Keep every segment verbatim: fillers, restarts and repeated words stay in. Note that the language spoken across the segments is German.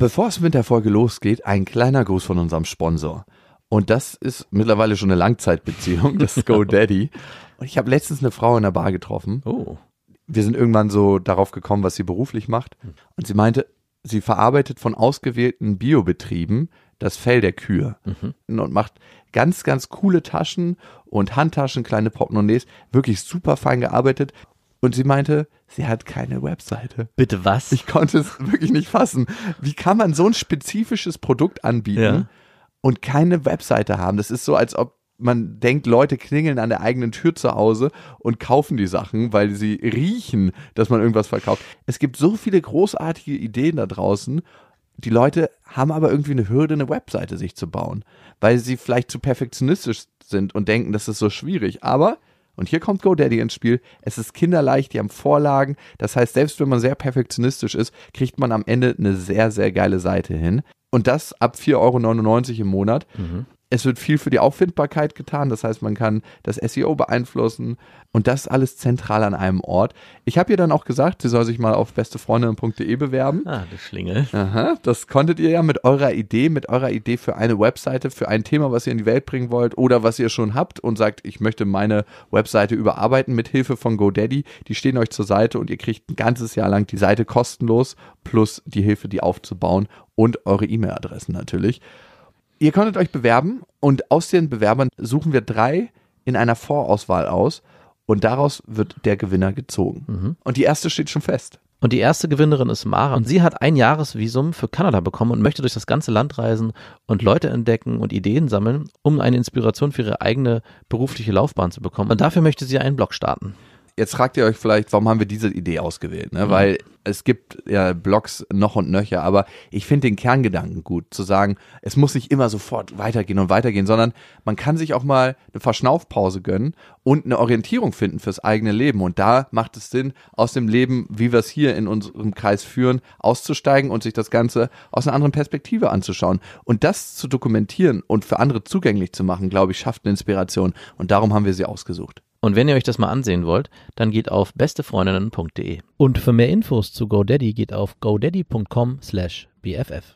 Bevor es mit der Folge losgeht, ein kleiner Gruß von unserem Sponsor. Und das ist mittlerweile schon eine Langzeitbeziehung, das ist GoDaddy. Und ich habe letztens eine Frau in der Bar getroffen. Oh. Wir sind irgendwann so darauf gekommen, was sie beruflich macht. Und sie meinte, sie verarbeitet von ausgewählten Biobetrieben das Fell der Kühe mhm. und macht ganz, ganz coole Taschen und Handtaschen, kleine Portemonnaies, wirklich super fein gearbeitet. Und sie meinte, sie hat keine Webseite. Bitte was? Ich konnte es wirklich nicht fassen. Wie kann man so ein spezifisches Produkt anbieten ja. und keine Webseite haben? Das ist so, als ob man denkt, Leute klingeln an der eigenen Tür zu Hause und kaufen die Sachen, weil sie riechen, dass man irgendwas verkauft. Es gibt so viele großartige Ideen da draußen. Die Leute haben aber irgendwie eine Hürde, eine Webseite sich zu bauen, weil sie vielleicht zu perfektionistisch sind und denken, das ist so schwierig. Aber, und hier kommt GoDaddy ins Spiel, es ist kinderleicht, die haben Vorlagen. Das heißt, selbst wenn man sehr perfektionistisch ist, kriegt man am Ende eine sehr, sehr geile Seite hin. Und das ab vier Euro neunundneunzig im Monat. Mhm. Es wird viel für die Auffindbarkeit getan, das heißt, man kann das S E O beeinflussen und das alles zentral an einem Ort. Ich habe ihr dann auch gesagt, sie soll sich mal auf bestefreundinnen punkt de bewerben. Ah, du Schlingel. Aha, das konntet ihr ja mit eurer Idee, mit eurer Idee für eine Webseite, für ein Thema, was ihr in die Welt bringen wollt oder was ihr schon habt und sagt, ich möchte meine Webseite überarbeiten mit Hilfe von GoDaddy. Die stehen euch zur Seite und ihr kriegt ein ganzes Jahr lang die Seite kostenlos plus die Hilfe, die aufzubauen und eure E-Mail-Adressen natürlich. Ihr konntet euch bewerben und aus den Bewerbern suchen wir drei in einer Vorauswahl aus und daraus wird der Gewinner gezogen. Mhm. Und die erste steht schon fest. Und die erste Gewinnerin ist Mara und sie hat ein Jahresvisum für Kanada bekommen und möchte durch das ganze Land reisen und Leute entdecken und Ideen sammeln, um eine Inspiration für ihre eigene berufliche Laufbahn zu bekommen. Und dafür möchte sie einen Blog starten. Jetzt fragt ihr euch vielleicht, warum haben wir diese Idee ausgewählt? Ne? Mhm. Weil es gibt ja Blogs noch und nöcher, aber ich finde den Kerngedanken gut, zu sagen, es muss nicht immer sofort weitergehen und weitergehen, sondern man kann sich auch mal eine Verschnaufpause gönnen und eine Orientierung finden fürs eigene Leben. Und da macht es Sinn, aus dem Leben, wie wir es hier in unserem Kreis führen, auszusteigen und sich das Ganze aus einer anderen Perspektive anzuschauen. Und das zu dokumentieren und für andere zugänglich zu machen, glaube ich, schafft eine Inspiration. Und darum haben wir sie ausgesucht. Und wenn ihr euch das mal ansehen wollt, dann geht auf bestefreundinnen punkt de. Und für mehr Infos zu GoDaddy geht auf godaddy punkt com slash b f f.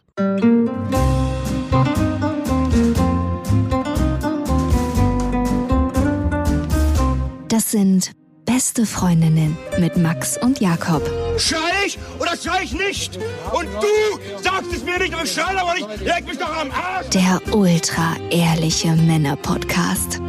Das sind Beste Freundinnen mit Max und Jakob. Schrei ich oder schrei ich nicht? Und du sagst es mir nicht, aber schrei aber nicht. Leg mich doch am Arsch. Der ultra-ehrliche Männer-Podcast.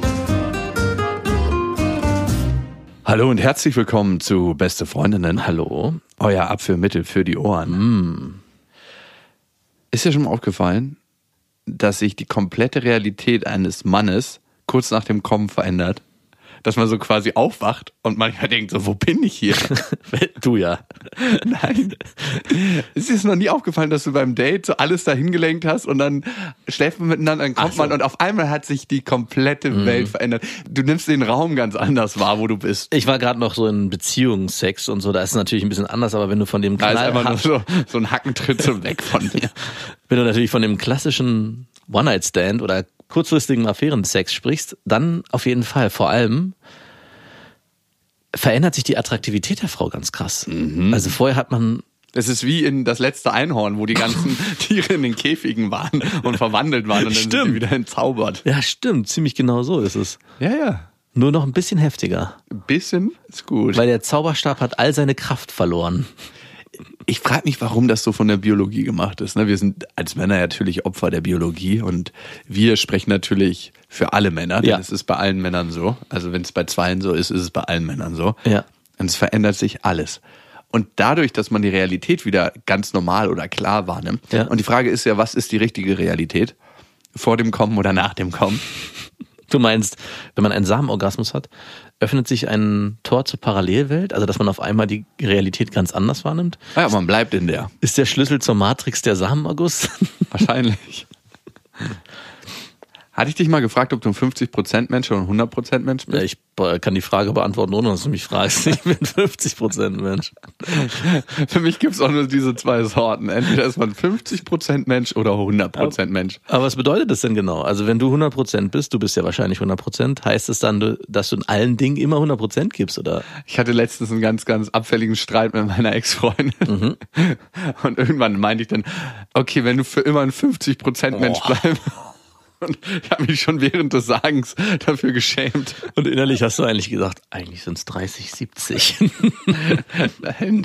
Hallo und herzlich willkommen zu Beste Freundinnen. Hallo. Euer Abführmittel für die Ohren. Mm. Ist dir schon mal aufgefallen, dass sich die komplette Realität eines Mannes kurz nach dem Kommen verändert? Dass man so quasi aufwacht und manchmal denkt so, wo bin ich hier? Du ja. Nein. Ist dir das noch nie aufgefallen, dass du beim Date so alles dahin gelenkt hast und dann schläft man miteinander, dann kommt so. man und auf einmal hat sich die komplette mhm. Welt verändert. Du nimmst den Raum ganz anders wahr, wo du bist. Ich war gerade noch so in Beziehungssex und so, da ist es natürlich ein bisschen anders, aber wenn du von dem Knall... Da ist einfach nur so, so ein Hackentritt so weg von dir. Wenn du natürlich von dem klassischen One-Night-Stand oder kurzfristigen Affärensex sprichst, dann auf jeden Fall. Vor allem verändert sich die Attraktivität der Frau ganz krass. Mhm. Also vorher hat man... Es ist wie in Das letzte Einhorn, wo die ganzen Tiere in den Käfigen waren und verwandelt waren und dann stimmt. sind sie wieder entzaubert. Ja, stimmt. Ziemlich genau so ist es. Ja, ja. Nur noch ein bisschen heftiger. Ein bisschen ist gut. Weil der Zauberstab hat all seine Kraft verloren. Ich frage mich, warum das so von der Biologie gemacht ist. Wir sind als Männer natürlich Opfer der Biologie und wir sprechen natürlich für alle Männer, denn ja. es ist bei allen Männern so. Also wenn es bei zweien so ist, ist es bei allen Männern so. Ja. Und es verändert sich alles. Und dadurch, dass man die Realität wieder ganz normal oder klar wahrnimmt. Ja. Und die Frage ist ja, was ist die richtige Realität? Vor dem Kommen oder nach dem Kommen? Du meinst, wenn man einen Samenorgasmus hat, öffnet sich ein Tor zur Parallelwelt, also dass man auf einmal die Realität ganz anders wahrnimmt? Ja, man bleibt in der. Ist der Schlüssel zur Matrix der Samenerguss? Wahrscheinlich. Hatte ich dich mal gefragt, ob du ein fünfzig Prozent Mensch oder ein hundert Prozent Mensch bist? Ja, ich kann die Frage beantworten, ohne dass du mich fragst. Ich bin fünfzig Prozent Mensch. Für mich gibt's auch nur diese zwei Sorten. Entweder ist man fünfzig Prozent Mensch oder hundert Prozent Mensch. Aber was bedeutet das denn genau? Also wenn du hundert Prozent bist, du bist ja wahrscheinlich hundert Prozent, heißt es dann, dass du in allen Dingen immer hundert Prozent gibst, oder? Ich hatte letztens einen ganz, ganz abfälligen Streit mit meiner Ex-Freundin. Mhm. Und irgendwann meinte ich dann, okay, wenn du für immer ein fünfzig Prozent Mensch oh. bleibst. Und ich habe mich schon während des Sagens dafür geschämt. Und innerlich hast du eigentlich gesagt, eigentlich sind es dreißig, siebzig. Nein.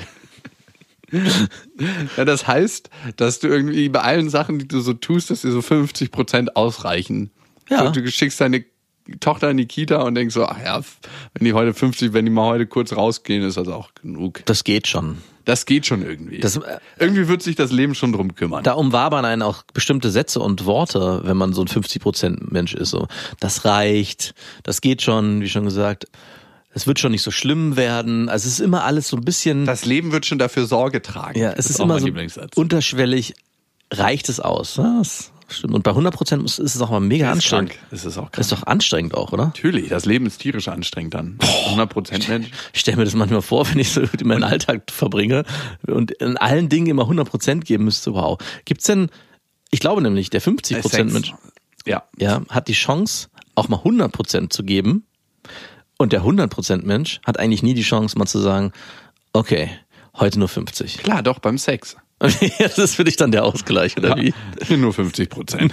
Ja, das heißt, dass du irgendwie bei allen Sachen, die du so tust, dass dir so fünfzig Prozent ausreichen. Ja. Du schickst deine Tochter in die Kita und denkst so, ach ja, wenn die heute fünfzig, wenn die mal heute kurz rausgehen, ist das auch genug. Das geht schon. Das geht schon irgendwie. Das, äh, irgendwie wird sich das Leben schon drum kümmern. Da umwabern einen auch bestimmte Sätze und Worte, wenn man so ein fünfzig Prozent Mensch ist. So, das reicht, das geht schon, wie schon gesagt. Es wird schon nicht so schlimm werden. Also es ist immer alles so ein bisschen... Das Leben wird schon dafür Sorge tragen. Ja, es ist, ist immer so unterschwellig, reicht es aus. Das stimmt. Und bei hundert Prozent ist es auch mal mega ist anstrengend. Krank. Es ist auch krank. Das ist doch anstrengend auch, oder? Natürlich, das Leben ist tierisch anstrengend dann. hundert Prozent Mensch. Ich stelle mir das manchmal vor, wenn ich so meinen Alltag verbringe und in allen Dingen immer hundert Prozent geben müsste. Wow. Gibt's denn, ich glaube nämlich, der fünfzig Prozent Mensch ja. Ja, hat die Chance, auch mal hundert Prozent zu geben. Und der hundert Prozent Mensch hat eigentlich nie die Chance, mal zu sagen, okay, heute nur fünfzig. Klar, doch, beim Sex. Das ist für dich dann der Ausgleich, oder ja, wie? Nur fünfzig Prozent.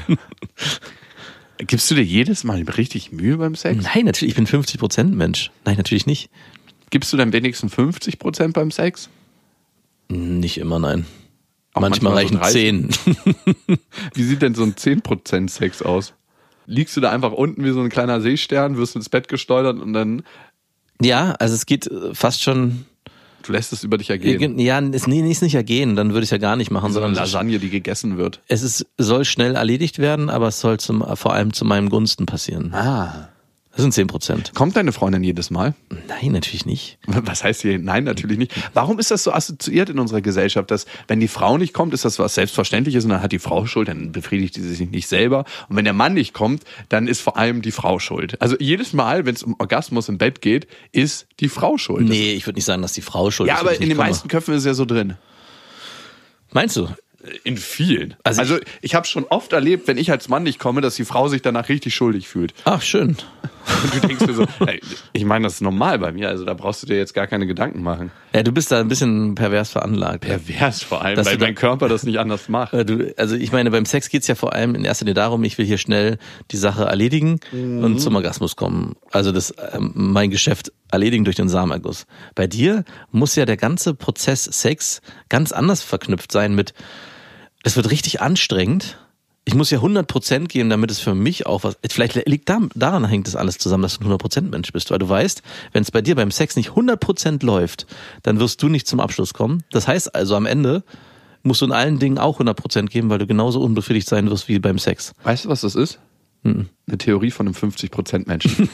Gibst du dir jedes Mal richtig Mühe beim Sex? Nein, natürlich, ich bin fünfzig Prozent Mensch. Nein, natürlich nicht. Gibst du dann wenigstens fünfzig Prozent beim Sex? Nicht immer, nein. Auch manchmal, manchmal reichen so zehn. Wie sieht denn so ein zehn Prozent Sex aus? Liegst du da einfach unten wie so ein kleiner Seestern, wirst ins Bett gesteuert und dann... Ja, also es geht fast schon... Du lässt es über dich ergehen. Ja, es, nee, ist nicht ergehen, dann würde ich es ja gar nicht machen. So sondern eine Lasagne, die gegessen wird. Es ist, soll schnell erledigt werden, aber es soll zum, vor allem zu meinem Gunsten passieren. Ah. Das sind zehn Prozent. Kommt deine Freundin jedes Mal? Nein, natürlich nicht. Was heißt hier? Nein, natürlich nicht. Warum ist das so assoziiert in unserer Gesellschaft, dass wenn die Frau nicht kommt, ist das was Selbstverständliches und dann hat die Frau Schuld, dann befriedigt sie sich nicht selber. Und wenn der Mann nicht kommt, dann ist vor allem die Frau schuld. Also jedes Mal, wenn es um Orgasmus im Bett geht, ist die Frau schuld. Nee, ich würde nicht sagen, dass die Frau schuld ja, ist. Ja, aber in den komme. meisten Köpfen ist es ja so drin. Meinst du? In vielen. Also, also ich, ich habe schon oft erlebt, wenn ich als Mann nicht komme, dass die Frau sich danach richtig schuldig fühlt. Ach, schön. Und du denkst dir so, hey, ich meine, das ist normal bei mir, also da brauchst du dir jetzt gar keine Gedanken machen. Ja, du bist da ein bisschen pervers veranlagt. Pervers vor allem, Dass weil dein Körper das nicht anders macht. Du, also ich meine, beim Sex geht's ja vor allem in erster Linie darum, ich will hier schnell die Sache erledigen mhm. und zum Orgasmus kommen. Also das ähm, mein Geschäft erledigen durch den Samenerguss. Bei dir muss ja der ganze Prozess Sex ganz anders verknüpft sein mit, es wird richtig anstrengend. Ich muss ja hundert Prozent geben, damit es für mich auch was... Vielleicht liegt da, daran hängt das alles zusammen, dass du ein hundert Prozent Mensch bist. Weil du weißt, wenn es bei dir beim Sex nicht hundert Prozent läuft, dann wirst du nicht zum Abschluss kommen. Das heißt also, am Ende musst du in allen Dingen auch hundert Prozent geben, weil du genauso unbefriedigt sein wirst wie beim Sex. Weißt du, was das ist? Mhm. Eine Theorie von einem fünfzig Prozent Menschen.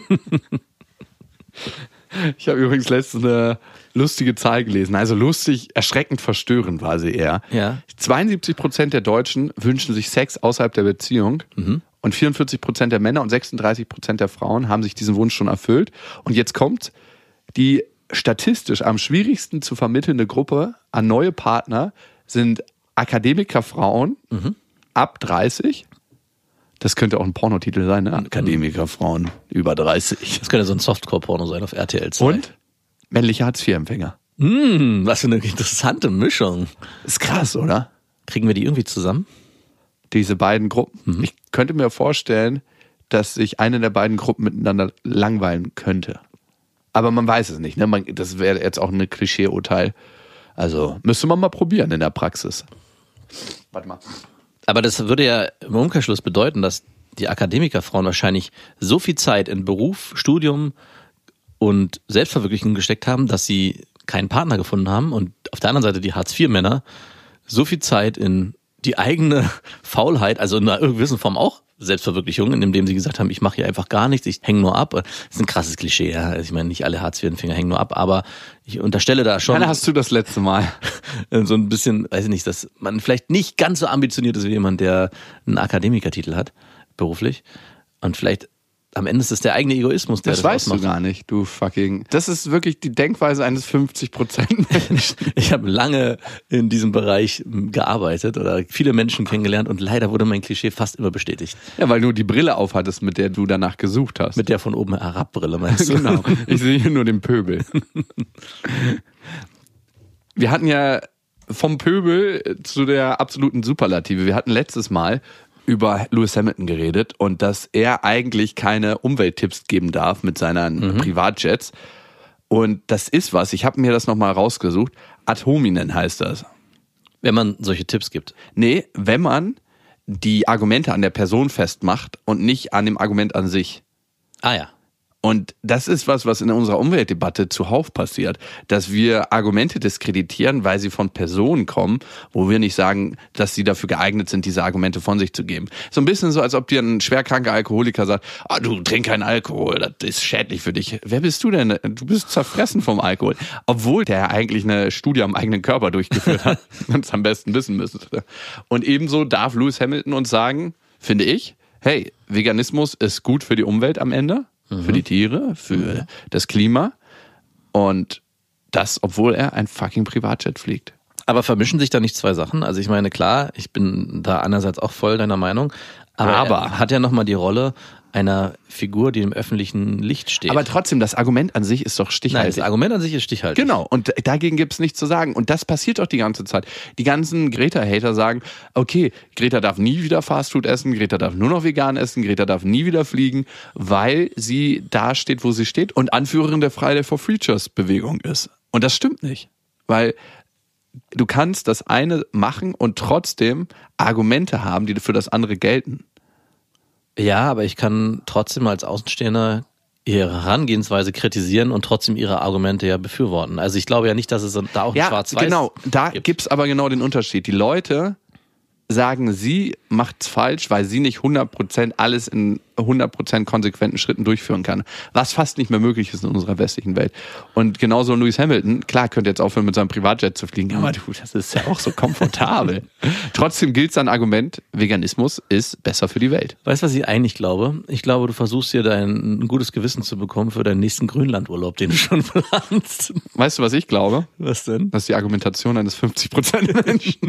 Ich habe übrigens letztens eine lustige Zahl gelesen. Also lustig, erschreckend verstörend war sie eher. Ja. zweiundsiebzig Prozent der Deutschen wünschen sich Sex außerhalb der Beziehung. Mhm. Und vierundvierzig Prozent der Männer und sechsunddreißig Prozent der Frauen haben sich diesen Wunsch schon erfüllt. Und jetzt kommt die statistisch am schwierigsten zu vermittelnde Gruppe an neue Partner sind Akademikerfrauen mhm. ab dreißig. Das könnte auch ein Pornotitel sein, ne? Akademikerfrauen über dreißig. Das könnte so ein Softcore-Porno sein auf R T L zwei. Und männliche Hartz vier Empfänger. Mm, was für eine interessante Mischung. Ist krass, oder? Kriegen wir die irgendwie zusammen? Diese beiden Gruppen. Mhm. Ich könnte mir vorstellen, dass sich eine der beiden Gruppen miteinander langweilen könnte. Aber man weiß es nicht, ne? Man, das wäre jetzt auch ein Klischee-Urteil. Also müsste man mal probieren in der Praxis. Warte mal. Aber das würde ja im Umkehrschluss bedeuten, dass die Akademikerfrauen wahrscheinlich so viel Zeit in Beruf, Studium und Selbstverwirklichung gesteckt haben, dass sie keinen Partner gefunden haben und auf der anderen Seite die Hartz vier Männer so viel Zeit in die eigene Faulheit, also in einer gewissen Form auch Selbstverwirklichung, indem sie gesagt haben, ich mache hier einfach gar nichts, ich hänge nur ab. Das ist ein krasses Klischee, ja. Also ich meine, nicht alle Hartz vier Empfänger hängen nur ab, aber ich unterstelle da schon... Wann hast du das letzte Mal? So ein bisschen, weiß ich nicht, dass man vielleicht nicht ganz so ambitioniert ist wie jemand, der einen Akademikertitel hat. beruflich. Und vielleicht am Ende ist es der eigene Egoismus, der das, das weißt ausmacht. du gar nicht, du fucking. Das ist wirklich die Denkweise eines fünfzig Prozent Menschen. Ich habe lange in diesem Bereich gearbeitet oder viele Menschen kennengelernt und leider wurde mein Klischee fast immer bestätigt. Ja, weil du die Brille aufhattest, mit der du danach gesucht hast. Mit der von oben herab Brille, meinst du? Genau. Ich sehe hier nur den Pöbel. Wir hatten ja vom Pöbel zu der absoluten Superlative. Wir hatten letztes Mal über Lewis Hamilton geredet und dass er eigentlich keine Umwelttipps geben darf mit seinen mhm. Privatjets. Und das ist was, ich habe mir das nochmal rausgesucht, ad hominem heißt das. Wenn man solche Tipps gibt? Nee, wenn man die Argumente an der Person festmacht und nicht an dem Argument an sich. Ah ja. Und das ist was, was in unserer Umweltdebatte zuhauf passiert, dass wir Argumente diskreditieren, weil sie von Personen kommen, wo wir nicht sagen, dass sie dafür geeignet sind, diese Argumente von sich zu geben. So ein bisschen so, als ob dir ein schwerkranker Alkoholiker sagt, ah, du trink keinen Alkohol, das ist schädlich für dich. Wer bist du denn? Du bist zerfressen vom Alkohol. Obwohl der eigentlich eine Studie am eigenen Körper durchgeführt hat und es am besten wissen müsste. Und ebenso darf Lewis Hamilton uns sagen, finde ich, hey, Veganismus ist gut für die Umwelt am Ende. Für die Tiere, für mhm. das Klima und das, obwohl er ein fucking Privatjet fliegt. Aber vermischen sich da nicht zwei Sachen? Also ich meine, klar, ich bin da einerseits auch voll deiner Meinung, aber, aber er hat ja nochmal die Rolle einer Figur, die im öffentlichen Licht steht. Aber trotzdem, das Argument an sich ist doch stichhaltig. Nein, das Argument an sich ist stichhaltig. Genau, und dagegen gibt's nichts zu sagen. Und das passiert doch die ganze Zeit. Die ganzen Greta-Hater sagen, okay, Greta darf nie wieder Fastfood essen, Greta darf nur noch vegan essen, Greta darf nie wieder fliegen, weil sie da steht, wo sie steht und Anführerin der Friday for Futures-Bewegung ist. Und das stimmt nicht, weil du kannst das eine machen und trotzdem Argumente haben, die für das andere gelten. Ja, aber ich kann trotzdem als Außenstehender ihre Herangehensweise kritisieren und trotzdem ihre Argumente ja befürworten. Also ich glaube ja nicht, dass es da auch ein ja, Schwarz-Weiß genau, da gibt. gibt's aber genau den Unterschied. Die Leute sagen, sie macht's falsch, weil sie nicht hundert Prozent alles in hundert Prozent konsequenten Schritten durchführen kann. Was fast nicht mehr möglich ist in unserer westlichen Welt. Und genauso Lewis Hamilton, klar, könnte jetzt aufhören, mit seinem Privatjet zu fliegen, aber du, das ist ja auch so komfortabel. Trotzdem gilt sein Argument, Veganismus ist besser für die Welt. Weißt du, was ich eigentlich glaube? Ich glaube, du versuchst dir dein ein gutes Gewissen zu bekommen für deinen nächsten Grönlandurlaub, den du schon planst. Weißt du, was ich glaube? Was denn? Das ist die Argumentation eines fünfzig Prozent Menschen.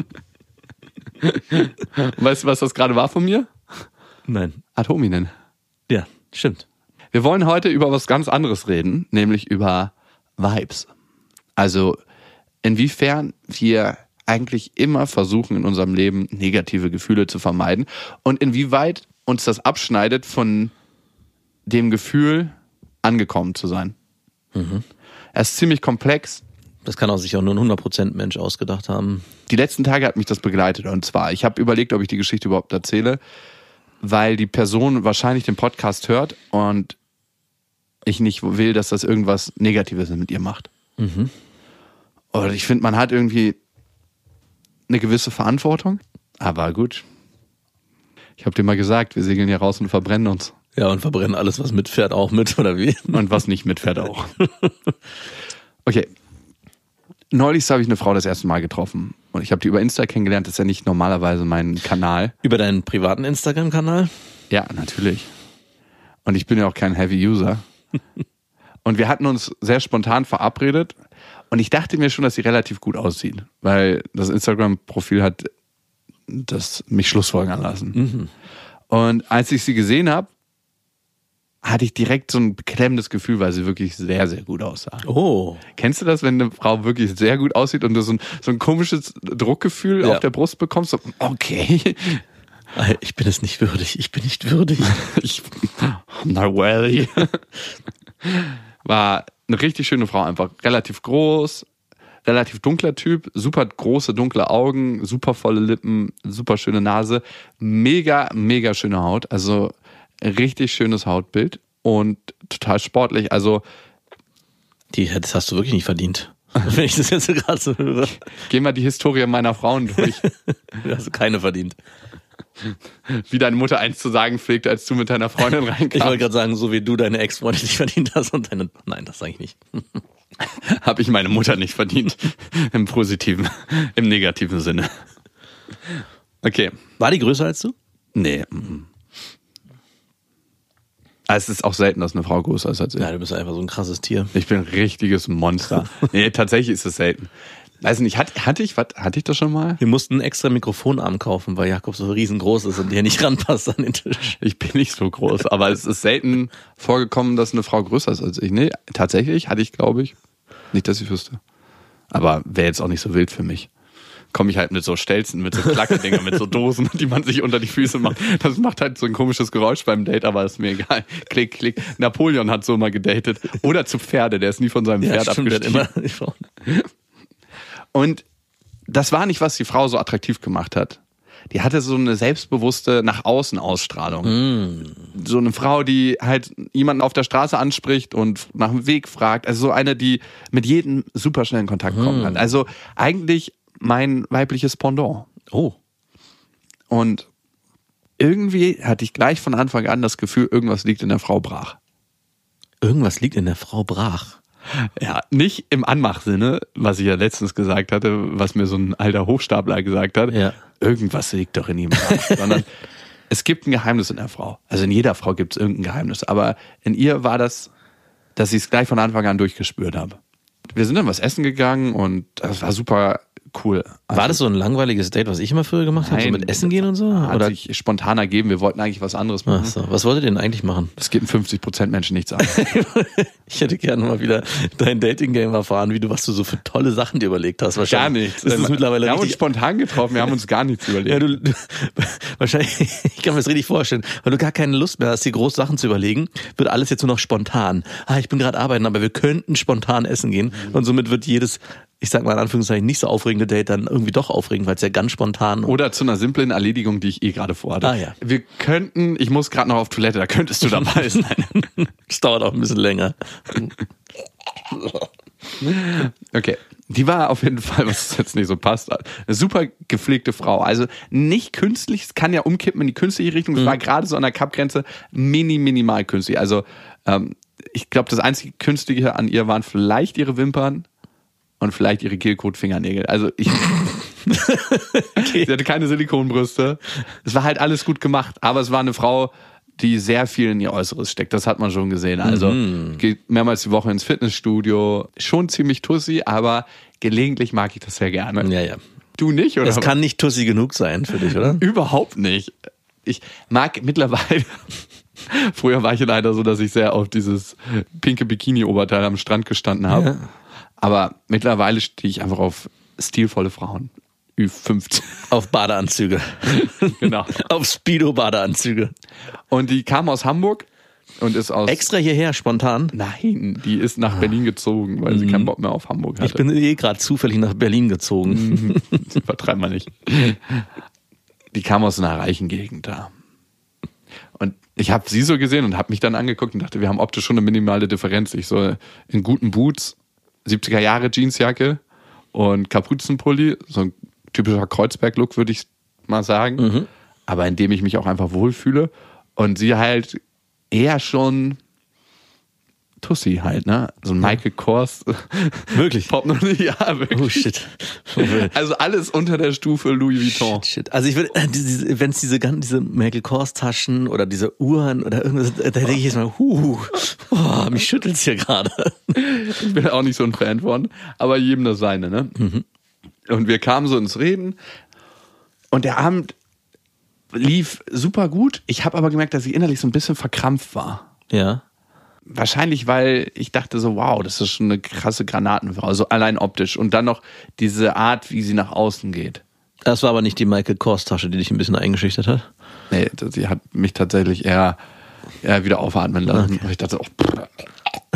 Weißt du, was das gerade war von mir? Nein. Ad hominem. Ja, stimmt. Wir wollen heute über was ganz anderes reden, nämlich über Vibes. Also inwiefern wir eigentlich immer versuchen, in unserem Leben negative Gefühle zu vermeiden und inwieweit uns das abschneidet von dem Gefühl, angekommen zu sein. Mhm. Er ist ziemlich komplex. Das kann auch sich auch nur ein hundert Prozent Mensch ausgedacht haben. Die letzten Tage hat mich das begleitet und zwar, ich habe überlegt, ob ich die Geschichte überhaupt erzähle, weil die Person wahrscheinlich den Podcast hört und ich nicht will, dass das irgendwas Negatives mit ihr macht. Mhm. Und ich finde, man hat irgendwie eine gewisse Verantwortung, aber gut. Ich habe dir mal gesagt, wir segeln hier raus und verbrennen uns. Ja, und verbrennen alles, was mitfährt, auch mit, oder wie? Und was nicht mitfährt auch. Okay. Neulich habe ich eine Frau das erste Mal getroffen und ich habe die über Insta kennengelernt, das ist ja nicht normalerweise mein Kanal. Über deinen privaten Instagram-Kanal? Ja, natürlich. Und ich bin ja auch kein Heavy-User. Und wir hatten uns sehr spontan verabredet und ich dachte mir schon, dass sie relativ gut aussieht, weil das Instagram-Profil hat das mich schlussfolgern lassen. Mhm. Und als ich sie gesehen habe, hatte ich direkt so ein beklemmendes Gefühl, weil sie wirklich sehr, sehr gut aussah. Oh. Kennst du das, wenn eine Frau wirklich sehr gut aussieht und du so ein, so ein komisches Druckgefühl ja. auf der Brust bekommst? So, okay. Ich bin es nicht würdig, ich bin nicht würdig. ich, not worthy. War eine richtig schöne Frau einfach. Relativ groß, relativ dunkler Typ, super große, dunkle Augen, super volle Lippen, super schöne Nase, mega, mega schöne Haut. Also richtig schönes Hautbild und total sportlich. Also die, das hast du wirklich nicht verdient. Wenn ich das jetzt gerade so höre. Geh mal die Historie meiner Frauen durch. Du hast keine verdient. Wie deine Mutter eins zu sagen pflegte, als du mit deiner Freundin reinkamst. Ich wollte gerade sagen, so wie du deine Ex-Freundin nicht verdient hast und deine... Nein, das sage ich nicht. Habe ich meine Mutter nicht verdient. Im positiven, im negativen Sinne. Okay. War die größer als du? Nee. Es ist auch selten, dass eine Frau größer ist als ich. Ja, du bist einfach so ein krasses Tier. Ich bin ein richtiges Monster. Nee, tatsächlich ist es selten. Weiß nicht, hatte, hatte ich, was, hatte ich das schon mal? Wir mussten einen extra Mikrofonarm kaufen, weil Jakob so riesengroß ist und der nicht ranpasst an den Tisch. Ich bin nicht so groß, aber es ist selten vorgekommen, dass eine Frau größer ist als ich. Nee, tatsächlich hatte ich, glaube ich, nicht, dass ich wüsste. Aber wäre jetzt auch nicht so wild für mich. Komme ich halt mit so Stelzen, mit so Klackedinger, mit so Dosen, die man sich unter die Füße macht. Das macht halt so ein komisches Geräusch beim Date, aber ist mir egal. Klick, klick. Napoleon hat so mal gedatet. Oder zu Pferde, der ist nie von seinem Pferd ja, stimmt, abgestiegen. Immer. Und das war nicht, was die Frau so attraktiv gemacht hat. Die hatte so eine selbstbewusste nach außen Ausstrahlung. Mm. So eine Frau, die halt jemanden auf der Straße anspricht und nach dem Weg fragt. Also so eine, die mit jedem super schnell in Kontakt kommen mm. kann. Also eigentlich mein weibliches Pendant. Oh. Und irgendwie hatte ich gleich von Anfang an das Gefühl, irgendwas liegt in der Frau brach. Irgendwas liegt in der Frau brach? Ja, nicht im Anmachsinne, was ich ja letztens gesagt hatte, was mir so ein alter Hochstapler gesagt hat. Ja. Irgendwas liegt doch in ihm brach. Sondern es gibt ein Geheimnis in der Frau. Also in jeder Frau gibt es irgendein Geheimnis. Aber in ihr war das, dass ich es gleich von Anfang an durchgespürt habe. Wir sind dann was essen gegangen und das war super cool. Also, war das so ein langweiliges Date, was ich immer früher gemacht habe? So mit Essen gehen und so? Hat Oder? sich spontan ergeben. Wir wollten eigentlich was anderes machen. Ach so. Was wolltet ihr denn eigentlich machen? Das geht in fünfzig Prozent Menschen nichts an. Ich hätte gerne mal wieder dein Dating-Game erfahren, wie du, was du so für tolle Sachen dir überlegt hast. Gar nichts. Ist das mittlerweile wir haben uns richtig... spontan getroffen, wir haben uns gar nichts überlegt. Ja, du, du, wahrscheinlich, ich kann mir das richtig vorstellen, weil du gar keine Lust mehr hast, dir große Sachen zu überlegen, wird alles jetzt nur noch spontan. Ah, ich bin gerade arbeiten, aber wir könnten spontan essen gehen. Und somit wird jedes, ich sag mal in Anführungszeichen, nicht so aufregende Date dann irgendwie doch aufregend, weil es ja ganz spontan... Oder zu einer simplen Erledigung, die ich eh gerade vorhatte. Ah, ja. Wir könnten, ich muss gerade noch auf Toilette, da könntest du dabei sein. Das dauert auch ein bisschen länger. Okay, die war auf jeden Fall, was jetzt nicht so passt, eine super gepflegte Frau. Also nicht künstlich, es kann ja umkippen in die künstliche Richtung. Es mhm. war gerade so an der Kappgrenze mini, minimal künstlich. Also ähm, ich glaube, das einzige Künstliche an ihr waren vielleicht ihre Wimpern und vielleicht ihre Kehlkot-Fingernägel. Also ich... Okay. Sie hatte keine Silikonbrüste. Es war halt alles gut gemacht, aber es war eine Frau, die sehr viel in ihr Äußeres steckt. Das hat man schon gesehen. Also mhm. geht mehrmals die Woche ins Fitnessstudio. Schon ziemlich tussi, aber gelegentlich mag ich das sehr gerne. Ja, ja. Du nicht, oder? Es kann nicht tussi genug sein für dich, oder? Überhaupt nicht. Ich mag mittlerweile... Früher war ich leider so, dass ich sehr auf dieses pinke Bikini-Oberteil am Strand gestanden habe. Ja. Aber mittlerweile stehe ich einfach auf stilvolle Frauen. Ü fünfzehn. Auf Badeanzüge. Genau. Auf Speedo-Badeanzüge. Und die kam aus Hamburg und ist aus... Extra hierher, spontan? Nein, die ist nach Berlin gezogen, weil mhm. sie keinen Bock mehr auf Hamburg hatte. Ich bin eh gerade zufällig nach Berlin gezogen. Vertreiben wir nicht. Die kam aus einer reichen Gegend da. Und ich habe sie so gesehen und habe mich dann angeguckt und dachte, wir haben optisch schon eine minimale Differenz. Ich so in guten Boots, siebziger Jahre Jeansjacke und Kapuzenpulli, so ein typischer Kreuzberg-Look, würde ich mal sagen. Mhm. Aber in dem ich mich auch einfach wohlfühle. Und sie halt eher schon Tussi halt, ne? So ein Michael Kors. Wirklich? Pop noch nicht, ja, wirklich. Oh shit. Also alles unter der Stufe Louis Vuitton. Shit, shit. Also ich würde, wenn es diese ganzen, diese Michael Kors Taschen oder diese Uhren oder irgendwas, da denke ich jetzt mal, huh, oh, mich schüttelt's hier gerade. Ich bin auch nicht so ein Fan von, aber jedem das seine, ne? Mhm. Und wir kamen so ins Reden und der Abend lief super gut. Ich habe aber gemerkt, dass ich innerlich so ein bisschen verkrampft war. Ja. Wahrscheinlich, weil ich dachte so, wow, das ist schon eine krasse Granatenfrau, so allein optisch. Und dann noch diese Art, wie sie nach außen geht. Das war aber nicht die Michael Kors Tasche, die dich ein bisschen eingeschüchtert hat? Nee, sie hat mich tatsächlich eher, eher wieder aufatmen lassen. Okay. Und ich dachte, oh.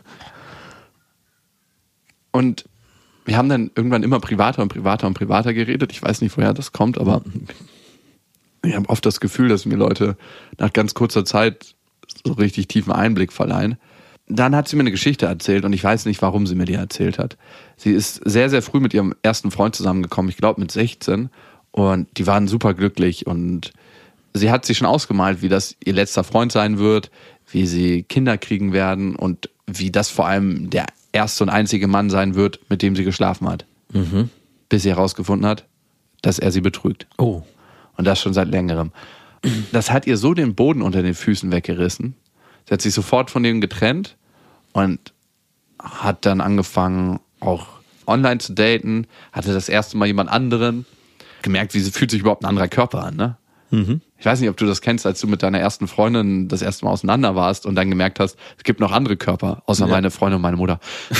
Und wir haben dann irgendwann immer privater und privater und privater geredet. Ich weiß nicht, woher das kommt, aber ich habe oft das Gefühl, dass mir Leute nach ganz kurzer Zeit so richtig tiefen Einblick verleihen. Dann hat sie mir eine Geschichte erzählt und ich weiß nicht, warum sie mir die erzählt hat. Sie ist sehr, sehr früh mit ihrem ersten Freund zusammengekommen, ich glaube mit sechzehn, und die waren super glücklich und sie hat sich schon ausgemalt, wie das ihr letzter Freund sein wird, wie sie Kinder kriegen werden und wie das vor allem der erste und einzige Mann sein wird, mit dem sie geschlafen hat. Mhm. Bis sie herausgefunden hat, dass er sie betrügt. Oh. Und das schon seit längerem. Das hat ihr so den Boden unter den Füßen weggerissen. Sie hat sich sofort von dem getrennt und hat dann angefangen, auch online zu daten, hatte das erste Mal jemand anderen, gemerkt, wie sie fühlt sich überhaupt ein anderer Körper an, ne? Mhm. Ich weiß nicht, ob du das kennst, als du mit deiner ersten Freundin das erste Mal auseinander warst und dann gemerkt hast, es gibt noch andere Körper, außer ja. meine Freundin und meine Mutter.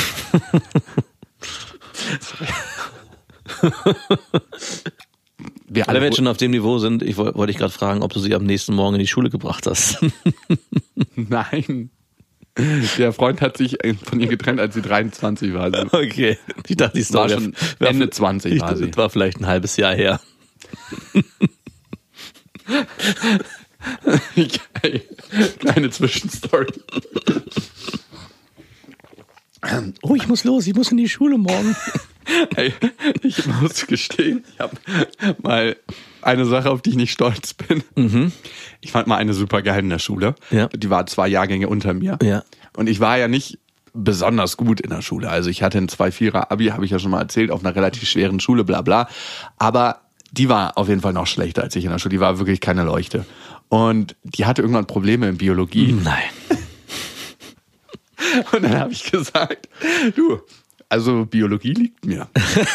Wir alle, wenn wir schon auf dem Niveau sind, ich wollte wollt ich gerade fragen, ob du sie am nächsten Morgen in die Schule gebracht hast. Nein. Der Freund hat sich von ihr getrennt, als sie dreiundzwanzig war. Also okay. Ich dachte, die Story war schon war Ende zwanzig war sie. Das war vielleicht ein halbes Jahr her. Kleine Zwischenstory. Oh, ich muss los, ich muss in die Schule morgen. Hey, ich muss gestehen, ich habe mal eine Sache, auf die ich nicht stolz bin. Mhm. Ich fand mal eine super geil in der Schule. Ja. Die war zwei Jahrgänge unter mir. Ja. Und ich war ja nicht besonders gut in der Schule. Also ich hatte ein zwei Komma vierer Abi, habe ich ja schon mal erzählt, auf einer relativ schweren Schule, bla bla. Aber die war auf jeden Fall noch schlechter als ich in der Schule. Die war wirklich keine Leuchte. Und die hatte irgendwann Probleme in Biologie. Nein. Und dann habe ich gesagt, du, also Biologie liegt mir.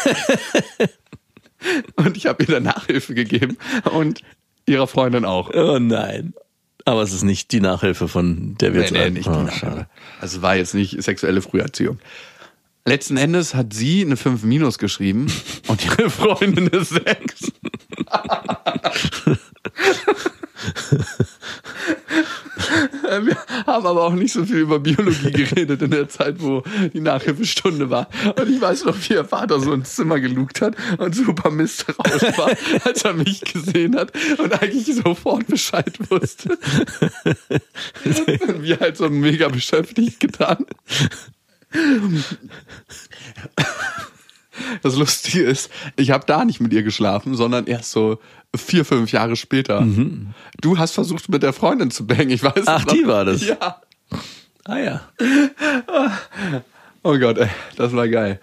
Und ich habe ihr dann Nachhilfe gegeben und ihrer Freundin auch. Oh nein. Aber es ist nicht die Nachhilfe, von der wir nee, jetzt nee, reden. nicht oh, die Nachhilfe. Also es war jetzt nicht sexuelle Früherziehung. Letzten Endes hat sie eine fünf minus geschrieben und ihre Freundin eine sechs. Wir haben aber auch nicht so viel über Biologie geredet in der Zeit, wo die Nachhilfestunde war. Und ich weiß noch, wie ihr Vater so ins Zimmer gelugt hat und super misstrauisch war, als er mich gesehen hat und eigentlich sofort Bescheid wusste. Und wir halt so mega beschäftigt getan. Das Lustige ist, ich habe da nicht mit ihr geschlafen, sondern erst so vier, fünf Jahre später. Mhm. Du hast versucht, mit der Freundin zu bangen, ich weiß Ach, noch. die war das? Ja. Ah ja. Oh Gott, ey, das war geil.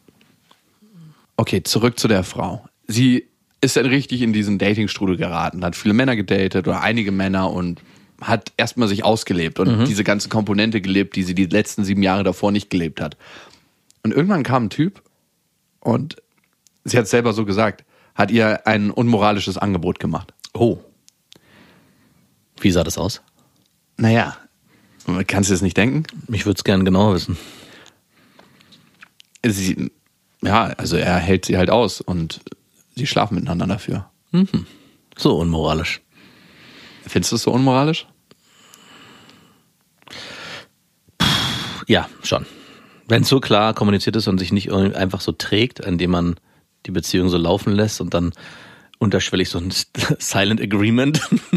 Okay, zurück zu der Frau. Sie ist dann richtig in diesen Datingstrudel geraten, hat viele Männer gedatet oder einige Männer und hat erstmal sich ausgelebt und mhm. diese ganze Komponente gelebt, die sie die letzten sieben Jahre davor nicht gelebt hat. Und irgendwann kam ein Typ und sie hat es selber so gesagt, hat ihr ein unmoralisches Angebot gemacht. Oh. Wie sah das aus? Naja, kannst du es nicht denken? Ich würde es gerne genauer wissen. Sie, ja, also er hält sie halt aus und sie schlafen miteinander dafür. Mhm. So unmoralisch. Findest du es so unmoralisch? Ja, schon. Wenn es so klar kommuniziert ist und sich nicht einfach so trägt, indem man die Beziehung so laufen lässt und dann unterschwellig so ein Silent Agreement.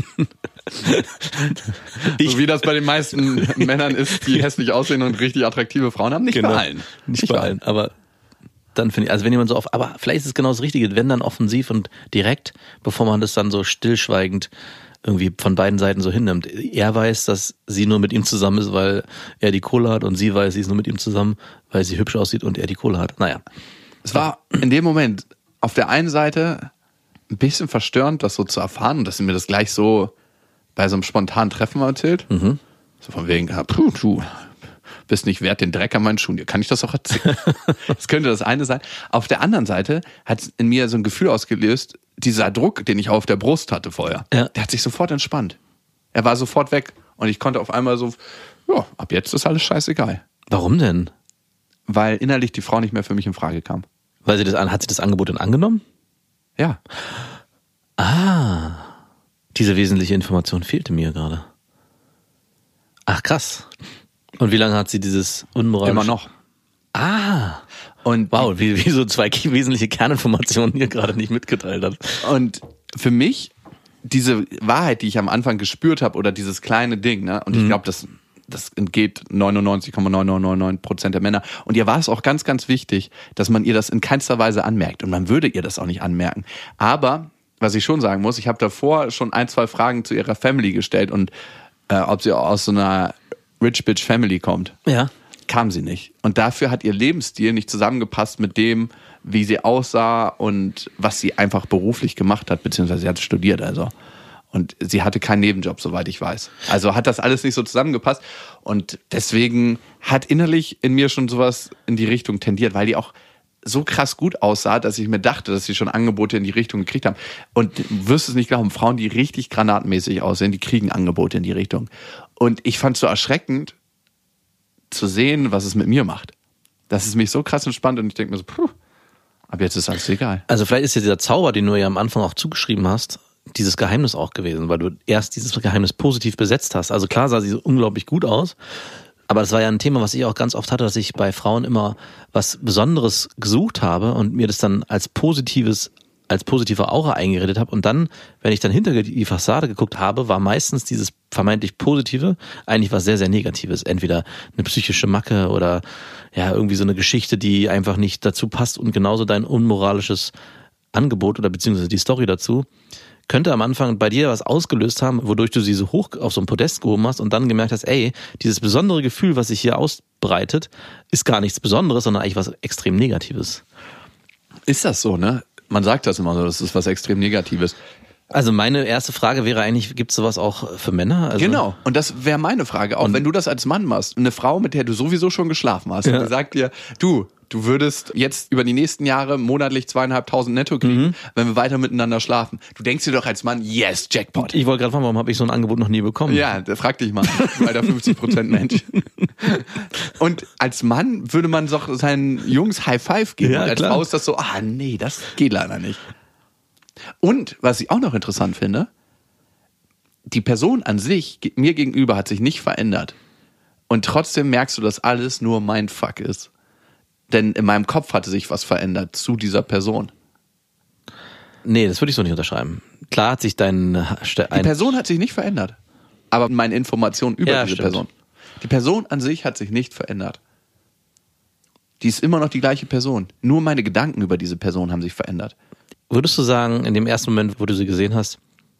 So wie das bei den meisten Männern ist, die hässlich aussehen und richtig attraktive Frauen haben. Nicht genau. bei allen. Nicht, nicht bei allen, aber dann finde ich, also wenn jemand so auf, aber vielleicht ist es genau das Richtige, wenn dann offensiv und direkt, bevor man das dann so stillschweigend irgendwie von beiden Seiten so hinnimmt. Er weiß, dass sie nur mit ihm zusammen ist, weil er die Kohle hat und sie weiß, sie ist nur mit ihm zusammen, weil sie hübsch aussieht und er die Kohle hat. Naja. Es war in dem Moment auf der einen Seite ein bisschen verstörend, das so zu erfahren und dass sie mir das gleich so bei so einem spontanen Treffen erzählt. Mhm. So von wegen, puh, du bist nicht wert den Dreck an meinen Schuhen. Kann ich das auch erzählen? Das könnte das eine sein. Auf der anderen Seite hat es in mir so ein Gefühl ausgelöst, dieser Druck, den ich auf der Brust hatte vorher, ja. Der hat sich sofort entspannt. Er war sofort weg und ich konnte auf einmal so, ja, ab jetzt ist alles scheißegal. Warum denn? Weil innerlich die Frau nicht mehr für mich in Frage kam. Weil sie das an, hat sie das Angebot denn angenommen? Ja. Ah, diese wesentliche Information fehlte mir gerade. Ach krass. Und wie lange hat sie dieses unmoralische... Immer noch. Ah. Und wow, wie, wie so zwei wesentliche Kerninformationen hier gerade nicht mitgeteilt hat. Und für mich, diese Wahrheit, die ich am Anfang gespürt habe, oder dieses kleine Ding, ne, und mhm. ich glaube, das, das entgeht neunundneunzig Komma neun neun neun neun Prozent der Männer. Und ihr war es auch ganz, ganz wichtig, dass man ihr das in keinster Weise anmerkt. Und man würde ihr das auch nicht anmerken. Aber, was ich schon sagen muss, ich habe davor schon ein, zwei Fragen zu ihrer Family gestellt und äh, ob sie aus so einer Rich Bitch Family kommt. Ja. Kam sie nicht. Und dafür hat ihr Lebensstil nicht zusammengepasst mit dem, wie sie aussah und was sie einfach beruflich gemacht hat, beziehungsweise sie hat studiert, also. Und sie hatte keinen Nebenjob, soweit ich weiß. Also hat das alles nicht so zusammengepasst. Und deswegen hat innerlich in mir schon sowas in die Richtung tendiert, weil die auch so krass gut aussah, dass ich mir dachte, dass sie schon Angebote in die Richtung gekriegt haben. Und du wirst es nicht glauben, Frauen, die richtig granatenmäßig aussehen, die kriegen Angebote in die Richtung. Und ich fand es so erschreckend zu sehen, was es mit mir macht. Das ist mich so krass entspannt und ich denke mir so, puh, ab jetzt ist alles egal. Also vielleicht ist ja dieser Zauber, den du ja am Anfang auch zugeschrieben hast, dieses Geheimnis auch gewesen, weil du erst dieses Geheimnis positiv besetzt hast. Also klar sah sie so unglaublich gut aus, aber das war ja ein Thema, was ich auch ganz oft hatte, dass ich bei Frauen immer was Besonderes gesucht habe und mir das dann als positives, als positive Aura eingeredet habe. Und dann, wenn ich dann hinter die Fassade geguckt habe, war meistens dieses vermeintlich Positive eigentlich was sehr, sehr Negatives. Entweder eine psychische Macke oder ja irgendwie so eine Geschichte, die einfach nicht dazu passt und genauso dein unmoralisches Angebot oder beziehungsweise die Story dazu könnte am Anfang bei dir was ausgelöst haben, wodurch du sie so hoch auf so ein Podest gehoben hast und dann gemerkt hast, ey, dieses besondere Gefühl, was sich hier ausbreitet, ist gar nichts Besonderes, sondern eigentlich was extrem Negatives. Ist das so, ne? Man sagt das immer so, das ist was extrem Negatives. Also meine erste Frage wäre eigentlich, gibt es sowas auch für Männer? Also genau, und das wäre meine Frage auch, wenn du das als Mann machst, eine Frau, mit der du sowieso schon geschlafen hast, ja. Und die sagt dir, du, du würdest jetzt über die nächsten Jahre monatlich zweieinhalbtausend netto kriegen, mhm. wenn wir weiter miteinander schlafen. Du denkst dir doch als Mann, yes, Jackpot. Ich wollte gerade fragen, warum habe ich so ein Angebot noch nie bekommen? Ja, da frag dich mal, du alter fünfzig Prozent Mensch. Und als Mann würde man doch seinen Jungs High Five geben. Ja, und als klar. Frau ist das so, ah nee, das geht leider nicht. Und, was ich auch noch interessant finde, die Person an sich, mir gegenüber, hat sich nicht verändert. Und trotzdem merkst du, dass alles nur Mindfuck ist. Denn in meinem Kopf hatte sich was verändert zu dieser Person. Nee, das würde ich so nicht unterschreiben. Klar hat sich dein... Die Person hat sich nicht verändert. Aber meine Informationen über ja, diese stimmt. Person. Die Person an sich hat sich nicht verändert. Die ist immer noch die gleiche Person. Nur meine Gedanken über diese Person haben sich verändert. Würdest du sagen, in dem ersten Moment, wo du sie gesehen hast,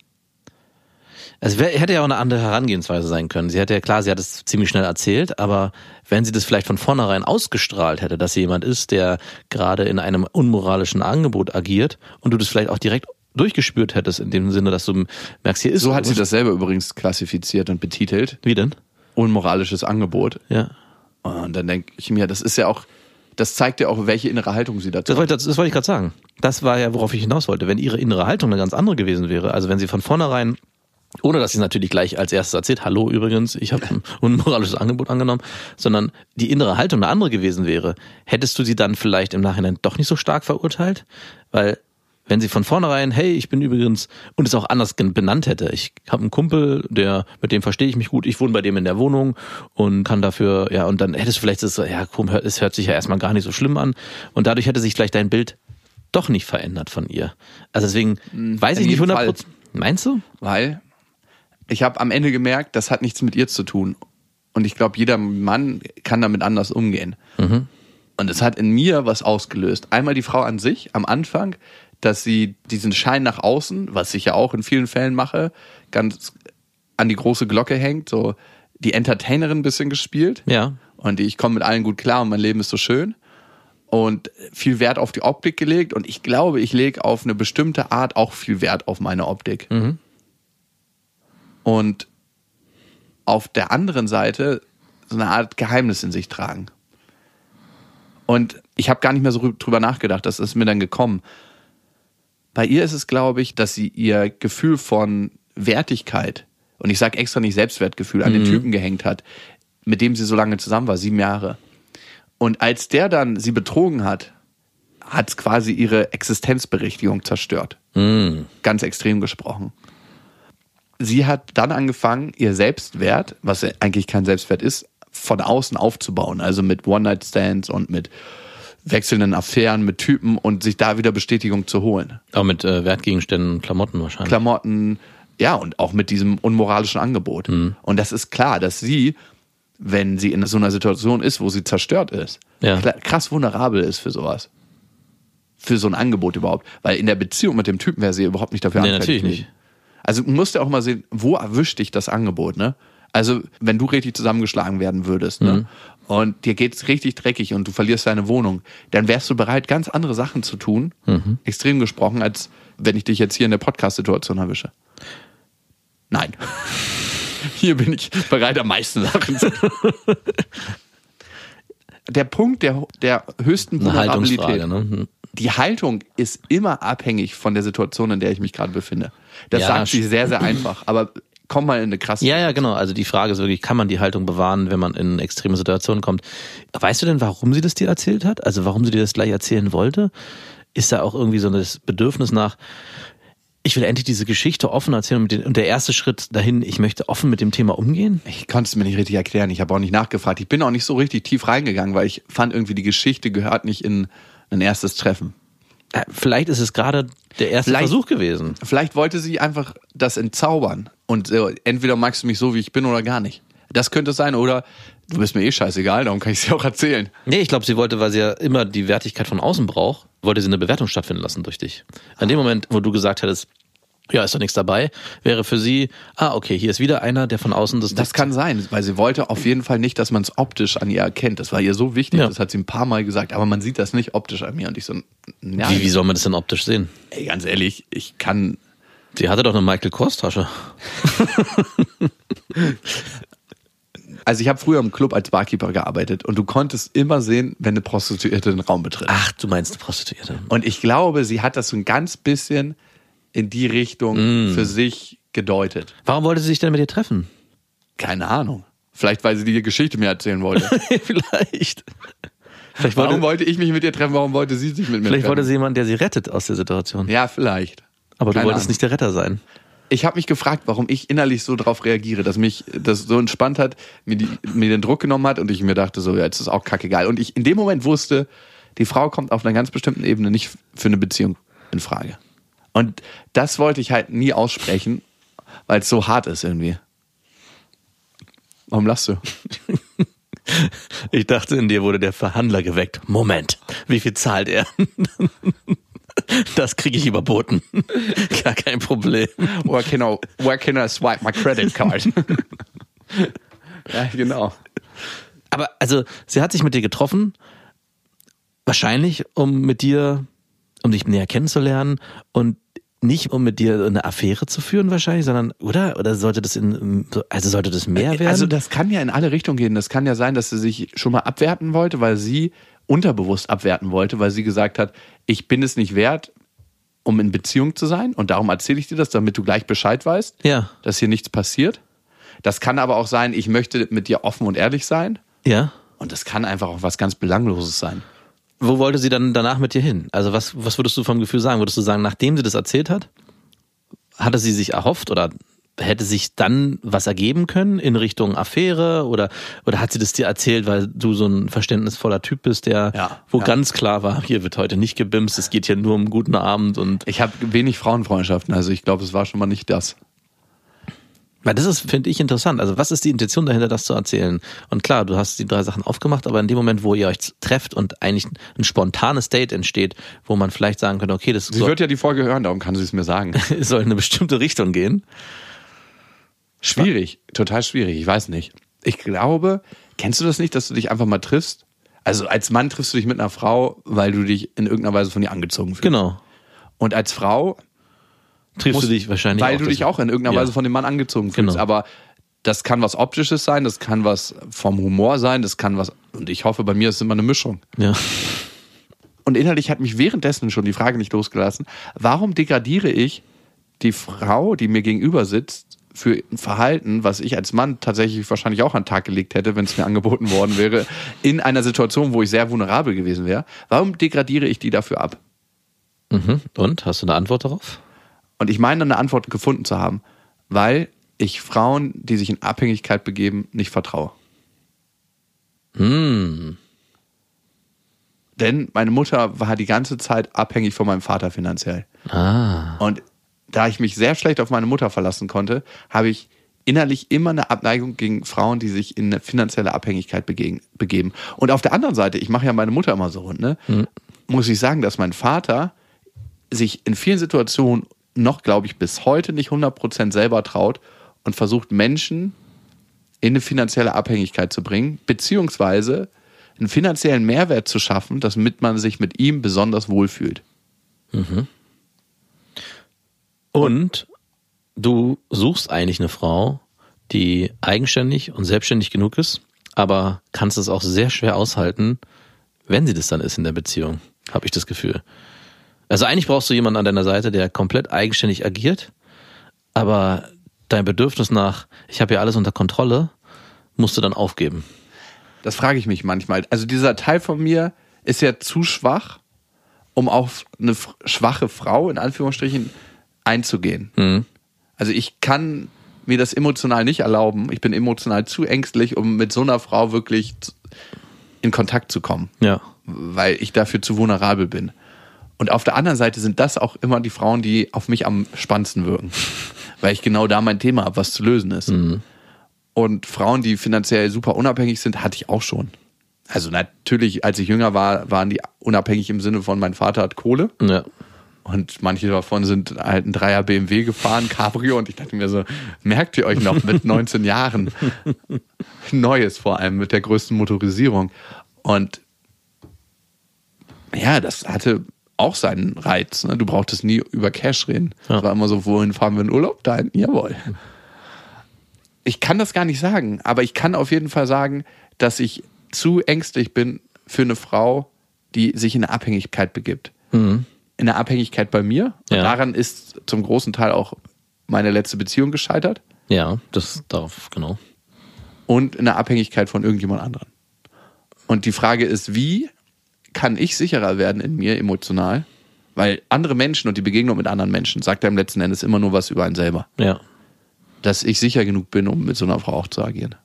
es wär, hätte ja auch eine andere Herangehensweise sein können. Sie hätte ja, klar, sie hat es ziemlich schnell erzählt, aber wenn sie das vielleicht von vornherein ausgestrahlt hätte, dass sie jemand ist, der gerade in einem unmoralischen Angebot agiert und du das vielleicht auch direkt durchgespürt hättest, in dem Sinne, dass du merkst, hier ist... So hat sie das selber übrigens klassifiziert und betitelt. Wie denn? Unmoralisches Angebot. Ja. Und dann denke ich mir, das ist ja auch... Das zeigt ja auch, welche innere Haltung sie dazu das wollte, das, das wollte ich gerade sagen. Das war ja, worauf ich hinaus wollte. Wenn ihre innere Haltung eine ganz andere gewesen wäre, also wenn sie von vornherein, ohne dass sie es natürlich gleich als erstes erzählt, hallo übrigens, ich habe ein unmoralisches Angebot angenommen, sondern die innere Haltung eine andere gewesen wäre, hättest du sie dann vielleicht im Nachhinein doch nicht so stark verurteilt? Weil wenn sie von vornherein, hey, ich bin übrigens, und es auch anders benannt hätte, ich habe einen Kumpel, der, mit dem verstehe ich mich gut, ich wohne bei dem in der Wohnung und kann dafür, ja, und dann hättest du vielleicht das, ja, komm, es hört sich ja erstmal gar nicht so schlimm an und dadurch hätte sich vielleicht dein Bild doch nicht verändert von ihr. Also deswegen weiß ich nicht hundert Prozent. Meinst du? Weil ich habe am Ende gemerkt, das hat nichts mit ihr zu tun. Und ich glaube, jeder Mann kann damit anders umgehen. Mhm. Und es hat in mir was ausgelöst. Einmal die Frau an sich am Anfang, dass sie diesen Schein nach außen, was ich ja auch in vielen Fällen mache, ganz an die große Glocke hängt, so die Entertainerin ein bisschen gespielt. Ja. Und ich komme mit allen gut klar und mein Leben ist so schön. Und viel Wert auf die Optik gelegt. Und ich glaube, ich lege auf eine bestimmte Art auch viel Wert auf meine Optik. Mhm. Und auf der anderen Seite so eine Art Geheimnis in sich tragen. Und ich habe gar nicht mehr so drüber nachgedacht, das ist mir dann gekommen. Bei ihr ist es, glaube ich, dass sie ihr Gefühl von Wertigkeit, und ich sage extra nicht Selbstwertgefühl, an den Typen gehängt hat, mit dem sie so lange zusammen war, sieben Jahre. Und als der dann sie betrogen hat, hat es quasi ihre Existenzberechtigung zerstört. Mhm. Ganz extrem gesprochen. Sie hat dann angefangen, ihr Selbstwert, was eigentlich kein Selbstwert ist, von außen aufzubauen. Also mit One-Night-Stands und mit wechselnden Affären mit Typen und sich da wieder Bestätigung zu holen. Auch mit äh, Wertgegenständen, Klamotten wahrscheinlich. Klamotten, ja, und auch mit diesem unmoralischen Angebot. Mhm. Und das ist klar, dass sie, wenn sie in so einer Situation ist, wo sie zerstört ist, ja. krass vulnerabel ist für sowas. Für so ein Angebot überhaupt. Weil in der Beziehung mit dem Typen wäre sie überhaupt nicht dafür nee, anfällig. natürlich nicht. Also du musst ja auch mal sehen, wo erwischt dich das Angebot, ne? Also wenn du richtig zusammengeschlagen werden würdest, ne? Mhm. Und dir geht's richtig dreckig und du verlierst deine Wohnung, dann wärst du bereit, ganz andere Sachen zu tun, mhm. extrem gesprochen, als wenn ich dich jetzt hier in der Podcast-Situation erwische. Nein. Hier bin ich bereit, am meisten Sachen zu tun. Der Punkt der, der höchsten Vulnerabilität, ne? Die Haltung ist immer abhängig von der Situation, in der ich mich gerade befinde. Das ja, sagt sie sehr, sehr einfach, aber komm mal in eine krasse Ja, ja, genau. Also die Frage ist wirklich, kann man die Haltung bewahren, wenn man in extreme Situationen kommt? Weißt du denn, warum sie das dir erzählt hat? Also warum sie dir das gleich erzählen wollte? Ist da auch irgendwie so das Bedürfnis nach, ich will endlich diese Geschichte offen erzählen und, den, und der erste Schritt dahin, ich möchte offen mit dem Thema umgehen? Ich konnte es mir nicht richtig erklären, ich habe auch nicht nachgefragt. Ich bin auch nicht so richtig tief reingegangen, weil ich fand irgendwie, die Geschichte gehört nicht in ein erstes Treffen. Vielleicht ist es gerade der erste vielleicht, Versuch gewesen. Vielleicht wollte sie einfach das entzaubern und so, entweder magst du mich so, wie ich bin oder gar nicht. Das könnte es sein, oder du bist mir eh scheißegal, darum kann ich es dir auch erzählen. Nee, ich glaube, sie wollte, weil sie ja immer die Wertigkeit von außen braucht, wollte sie eine Bewertung stattfinden lassen durch dich. In dem Moment, wo du gesagt hättest, ja, ist doch nichts dabei, wäre für sie, ah, okay, hier ist wieder einer, der von außen das... Das kann sein, weil sie wollte auf jeden Fall nicht, dass man es optisch an ihr erkennt. Das war ihr so wichtig, ja. Das hat sie ein paar Mal gesagt, aber man sieht das nicht optisch an mir. Und ich so, ja, wie, wie soll man das denn optisch sehen? Ey, ganz ehrlich, ich kann... Sie hatte doch eine Michael Kors Tasche. Also ich habe früher im Club als Barkeeper gearbeitet und du konntest immer sehen, wenn eine Prostituierte den Raum betritt. Ach, du meinst eine Prostituierte. Und ich glaube, sie hat das so ein ganz bisschen in die Richtung mm. für sich gedeutet. Warum wollte sie sich denn mit dir treffen? Keine Ahnung. Vielleicht, weil sie die Geschichte mir erzählen wollte. Vielleicht. Vielleicht warum wollte, wollte ich mich mit ihr treffen? Warum wollte sie sich mit mir vielleicht treffen? Vielleicht wollte sie jemanden, der sie rettet aus der Situation. Ja, vielleicht. Aber Keine du wolltest Ahnung. nicht der Retter sein. Ich habe mich gefragt, warum ich innerlich so drauf reagiere, dass mich das so entspannt hat, mir, die, mir den Druck genommen hat und ich mir dachte, so, ja, jetzt ist auch kackegal. Und ich in dem Moment wusste, die Frau kommt auf einer ganz bestimmten Ebene nicht für eine Beziehung in Frage. Und das wollte ich halt nie aussprechen, weil es so hart ist irgendwie. Warum lachst du? Ich dachte, in dir wurde der Verhandler geweckt. Moment, wie viel zahlt er? Das kriege ich überboten. Gar kein Problem. Where can I, where can I swipe my credit card? Ja, genau. Aber also, sie hat sich mit dir getroffen, wahrscheinlich, um mit dir, um dich näher kennenzulernen und nicht um mit dir eine Affäre zu führen wahrscheinlich, sondern, oder? Oder sollte das in, also sollte das mehr werden? Also das kann ja in alle Richtungen gehen. Das kann ja sein, dass sie sich schon mal abwerten wollte, weil sie unterbewusst abwerten wollte, weil sie gesagt hat, ich bin es nicht wert, um in Beziehung zu sein und darum erzähle ich dir das, damit du gleich Bescheid weißt, ja. dass hier nichts passiert. Das kann aber auch sein, ich möchte mit dir offen und ehrlich sein. Ja. Und das kann einfach auch was ganz Belangloses sein. Wo wollte sie dann danach mit dir hin? Also was, was würdest du vom Gefühl sagen? Würdest du sagen, nachdem sie das erzählt hat, hatte sie sich erhofft oder hätte sich dann was ergeben können in Richtung Affäre oder, oder hat sie das dir erzählt, weil du so ein verständnisvoller Typ bist, der, ja, wo ja. ganz klar war, hier wird heute nicht gebimst, es geht hier nur um einen guten Abend und. Ich habe wenig Frauenfreundschaften, also ich glaube, es war schon mal nicht das. Weil das ist, finde ich, interessant. Also was ist die Intention dahinter, das zu erzählen? Und klar, du hast die drei Sachen aufgemacht, aber in dem Moment, wo ihr euch trefft und eigentlich ein spontanes Date entsteht, wo man vielleicht sagen könnte, okay, das sie soll, wird ja die Folge hören, darum kann sie es mir sagen. soll in eine bestimmte Richtung gehen. Schwierig, total schwierig, ich weiß nicht. Ich glaube, kennst du das nicht, dass du dich einfach mal triffst? Also als Mann triffst du dich mit einer Frau, weil du dich in irgendeiner Weise von ihr angezogen fühlst. Genau. Und als Frau triffst musst, du dich wahrscheinlich weil auch. du dich auch in irgendeiner ja. Weise von dem Mann angezogen fühlst. Genau. Aber das kann was Optisches sein, das kann was vom Humor sein, das kann was, und ich hoffe, bei mir ist es immer eine Mischung. Ja. Und innerlich hat mich währenddessen schon die Frage nicht losgelassen, warum degradiere ich die Frau, die mir gegenüber sitzt, für ein Verhalten, was ich als Mann tatsächlich wahrscheinlich auch an den Tag gelegt hätte, wenn es mir angeboten worden wäre, in einer Situation, wo ich sehr vulnerabel gewesen wäre. Warum degradiere ich die dafür ab? Mhm. Und? Hast du eine Antwort darauf? Und ich meine, eine Antwort gefunden zu haben, weil ich Frauen, die sich in Abhängigkeit begeben, nicht vertraue. Hm. Denn meine Mutter war die ganze Zeit abhängig von meinem Vater finanziell. Ah. Und da ich mich sehr schlecht auf meine Mutter verlassen konnte, habe ich innerlich immer eine Abneigung gegen Frauen, die sich in eine finanzielle Abhängigkeit begeben. Und auf der anderen Seite, ich mache ja meine Mutter immer so rund, ne, hm. muss ich sagen, dass mein Vater sich in vielen Situationen noch, glaube ich, bis heute nicht hundert Prozent selber traut und versucht, Menschen in eine finanzielle Abhängigkeit zu bringen, beziehungsweise einen finanziellen Mehrwert zu schaffen, damit man sich mit ihm besonders wohlfühlt. Mhm. Und du suchst eigentlich eine Frau, die eigenständig und selbstständig genug ist, aber kannst es auch sehr schwer aushalten, wenn sie das dann ist in der Beziehung, habe ich das Gefühl. Also eigentlich brauchst du jemanden an deiner Seite, der komplett eigenständig agiert, aber dein Bedürfnis nach, ich habe ja alles unter Kontrolle, musst du dann aufgeben. Das frage ich mich manchmal. Also dieser Teil von mir ist ja zu schwach, um auf eine schwache Frau, in Anführungsstrichen, einzugehen. Mhm. Also ich kann mir das emotional nicht erlauben. Ich bin emotional zu ängstlich, um mit so einer Frau wirklich in Kontakt zu kommen. Ja. Weil ich dafür zu vulnerabel bin. Und auf der anderen Seite sind das auch immer die Frauen, die auf mich am spannendsten wirken. Weil ich genau da mein Thema habe, was zu lösen ist. Mhm. Und Frauen, die finanziell super unabhängig sind, hatte ich auch schon. Also natürlich, als ich jünger war, waren die unabhängig im Sinne von, mein Vater hat Kohle. Ja. Und manche davon sind halt ein Dreier B M W gefahren, Cabrio. Und ich dachte mir so, merkt ihr euch noch mit neunzehn Jahren? Neues vor allem, mit der größten Motorisierung. Und ja, das hatte auch seinen Reiz. Ne? Du brauchtest nie über Cash reden. Es Ja. war immer so, wohin fahren wir in Urlaub? Dahin, jawohl. Ich kann das gar nicht sagen, aber ich kann auf jeden Fall sagen, dass ich zu ängstlich bin für eine Frau, die sich in eine Abhängigkeit begibt. Mhm. In eine Abhängigkeit bei mir. Und Ja. daran ist zum großen Teil auch meine letzte Beziehung gescheitert. Ja, das darauf, genau. Und in der Abhängigkeit von irgendjemand anderem. Und die Frage ist, wie kann ich sicherer werden in mir emotional? Weil andere Menschen und die Begegnung mit anderen Menschen sagt ja im letzten Endes immer nur was über einen selber. Ja. Dass ich sicher genug bin, um mit so einer Frau auch zu agieren.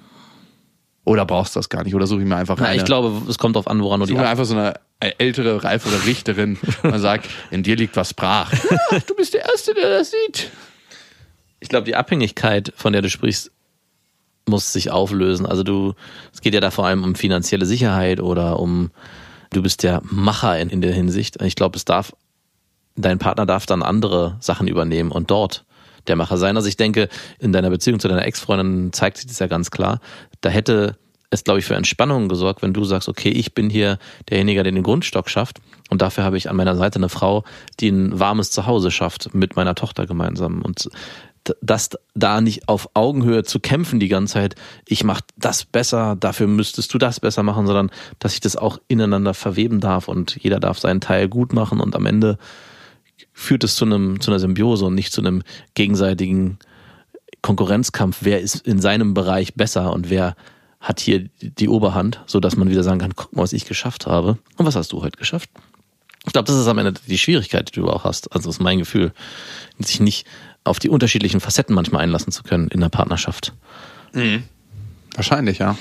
Oder brauchst du das gar nicht? Oder suche ich mir einfach Na, eine... ich glaube, es kommt darauf an, woran du die suche mir einfach so eine ältere, reifere Richterin und sagt, in dir liegt was brach. Ja, du bist der Erste, der das sieht. Ich glaube, die Abhängigkeit, von der du sprichst, muss sich auflösen. Also du, es geht ja da vor allem um finanzielle Sicherheit oder um, du bist der Macher in, in der Hinsicht. Ich glaube, es darf, dein Partner darf dann andere Sachen übernehmen und dort der Macher sein. Also ich denke, in deiner Beziehung zu deiner Ex-Freundin zeigt sich das ja ganz klar. Da hätte es, glaube ich, für Entspannung gesorgt, wenn du sagst, okay, ich bin hier derjenige, der den Grundstock schafft und dafür habe ich an meiner Seite eine Frau, die ein warmes Zuhause schafft mit meiner Tochter gemeinsam. Und das da nicht auf Augenhöhe zu kämpfen die ganze Zeit, ich mache das besser, dafür müsstest du das besser machen, sondern dass ich das auch ineinander verweben darf und jeder darf seinen Teil gut machen und am Ende führt es zu einem zu einer Symbiose und nicht zu einem gegenseitigen Konkurrenzkampf, wer ist in seinem Bereich besser und wer hat hier die Oberhand, so dass man wieder sagen kann, guck mal, was ich geschafft habe. Und was hast du heute geschafft? Ich glaube, das ist am Ende die Schwierigkeit, die du auch hast. Also das ist mein Gefühl, sich nicht auf die unterschiedlichen Facetten manchmal einlassen zu können in der Partnerschaft. Mhm. Wahrscheinlich, ja.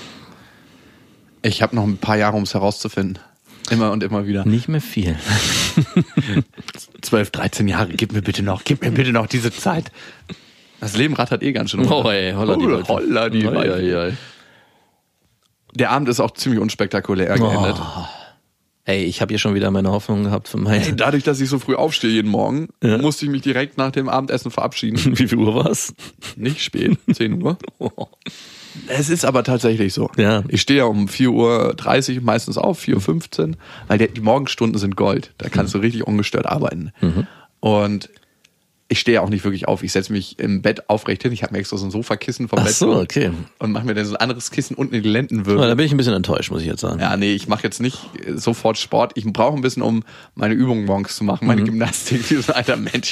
Ich habe noch ein paar Jahre, um es herauszufinden. Immer und immer wieder. Nicht mehr viel. zwölf, dreizehn Jahre, gib mir bitte noch, gib mir bitte noch diese Zeit. Das Leben rattert eh ganz schön. Oh, ey, holla die Waldfee. Holla die Oi, Waldfee. oi, oi. Der Abend ist auch ziemlich unspektakulär geendet. Oh. Ey, ich habe hier schon wieder meine Hoffnung gehabt für Ey, meine... dadurch, dass ich so früh aufstehe jeden Morgen, Ja. musste ich mich direkt nach dem Abendessen verabschieden. Wie viel Uhr war's? Nicht spät, zehn Uhr. Es ist aber tatsächlich so. Ja. Ich stehe ja um vier Uhr dreißig meistens auf, vier Uhr fünfzehn, weil der, die Morgenstunden sind Gold. Da kannst du richtig ungestört arbeiten. Mhm. Und ich stehe auch nicht wirklich auf. Ich setze mich im Bett aufrecht hin. Ich habe mir extra so ein Sofakissen vom Ach Bett so, geholt okay. und mache mir dann so ein anderes Kissen unten in die Oh, Lendenwirbel. da bin ich ein bisschen enttäuscht, muss ich jetzt sagen. Ja, nee, ich mache jetzt nicht sofort Sport. Ich brauche ein bisschen, um meine Übungen morgens zu machen, meine Mhm. Gymnastik wie so ein alter Mensch.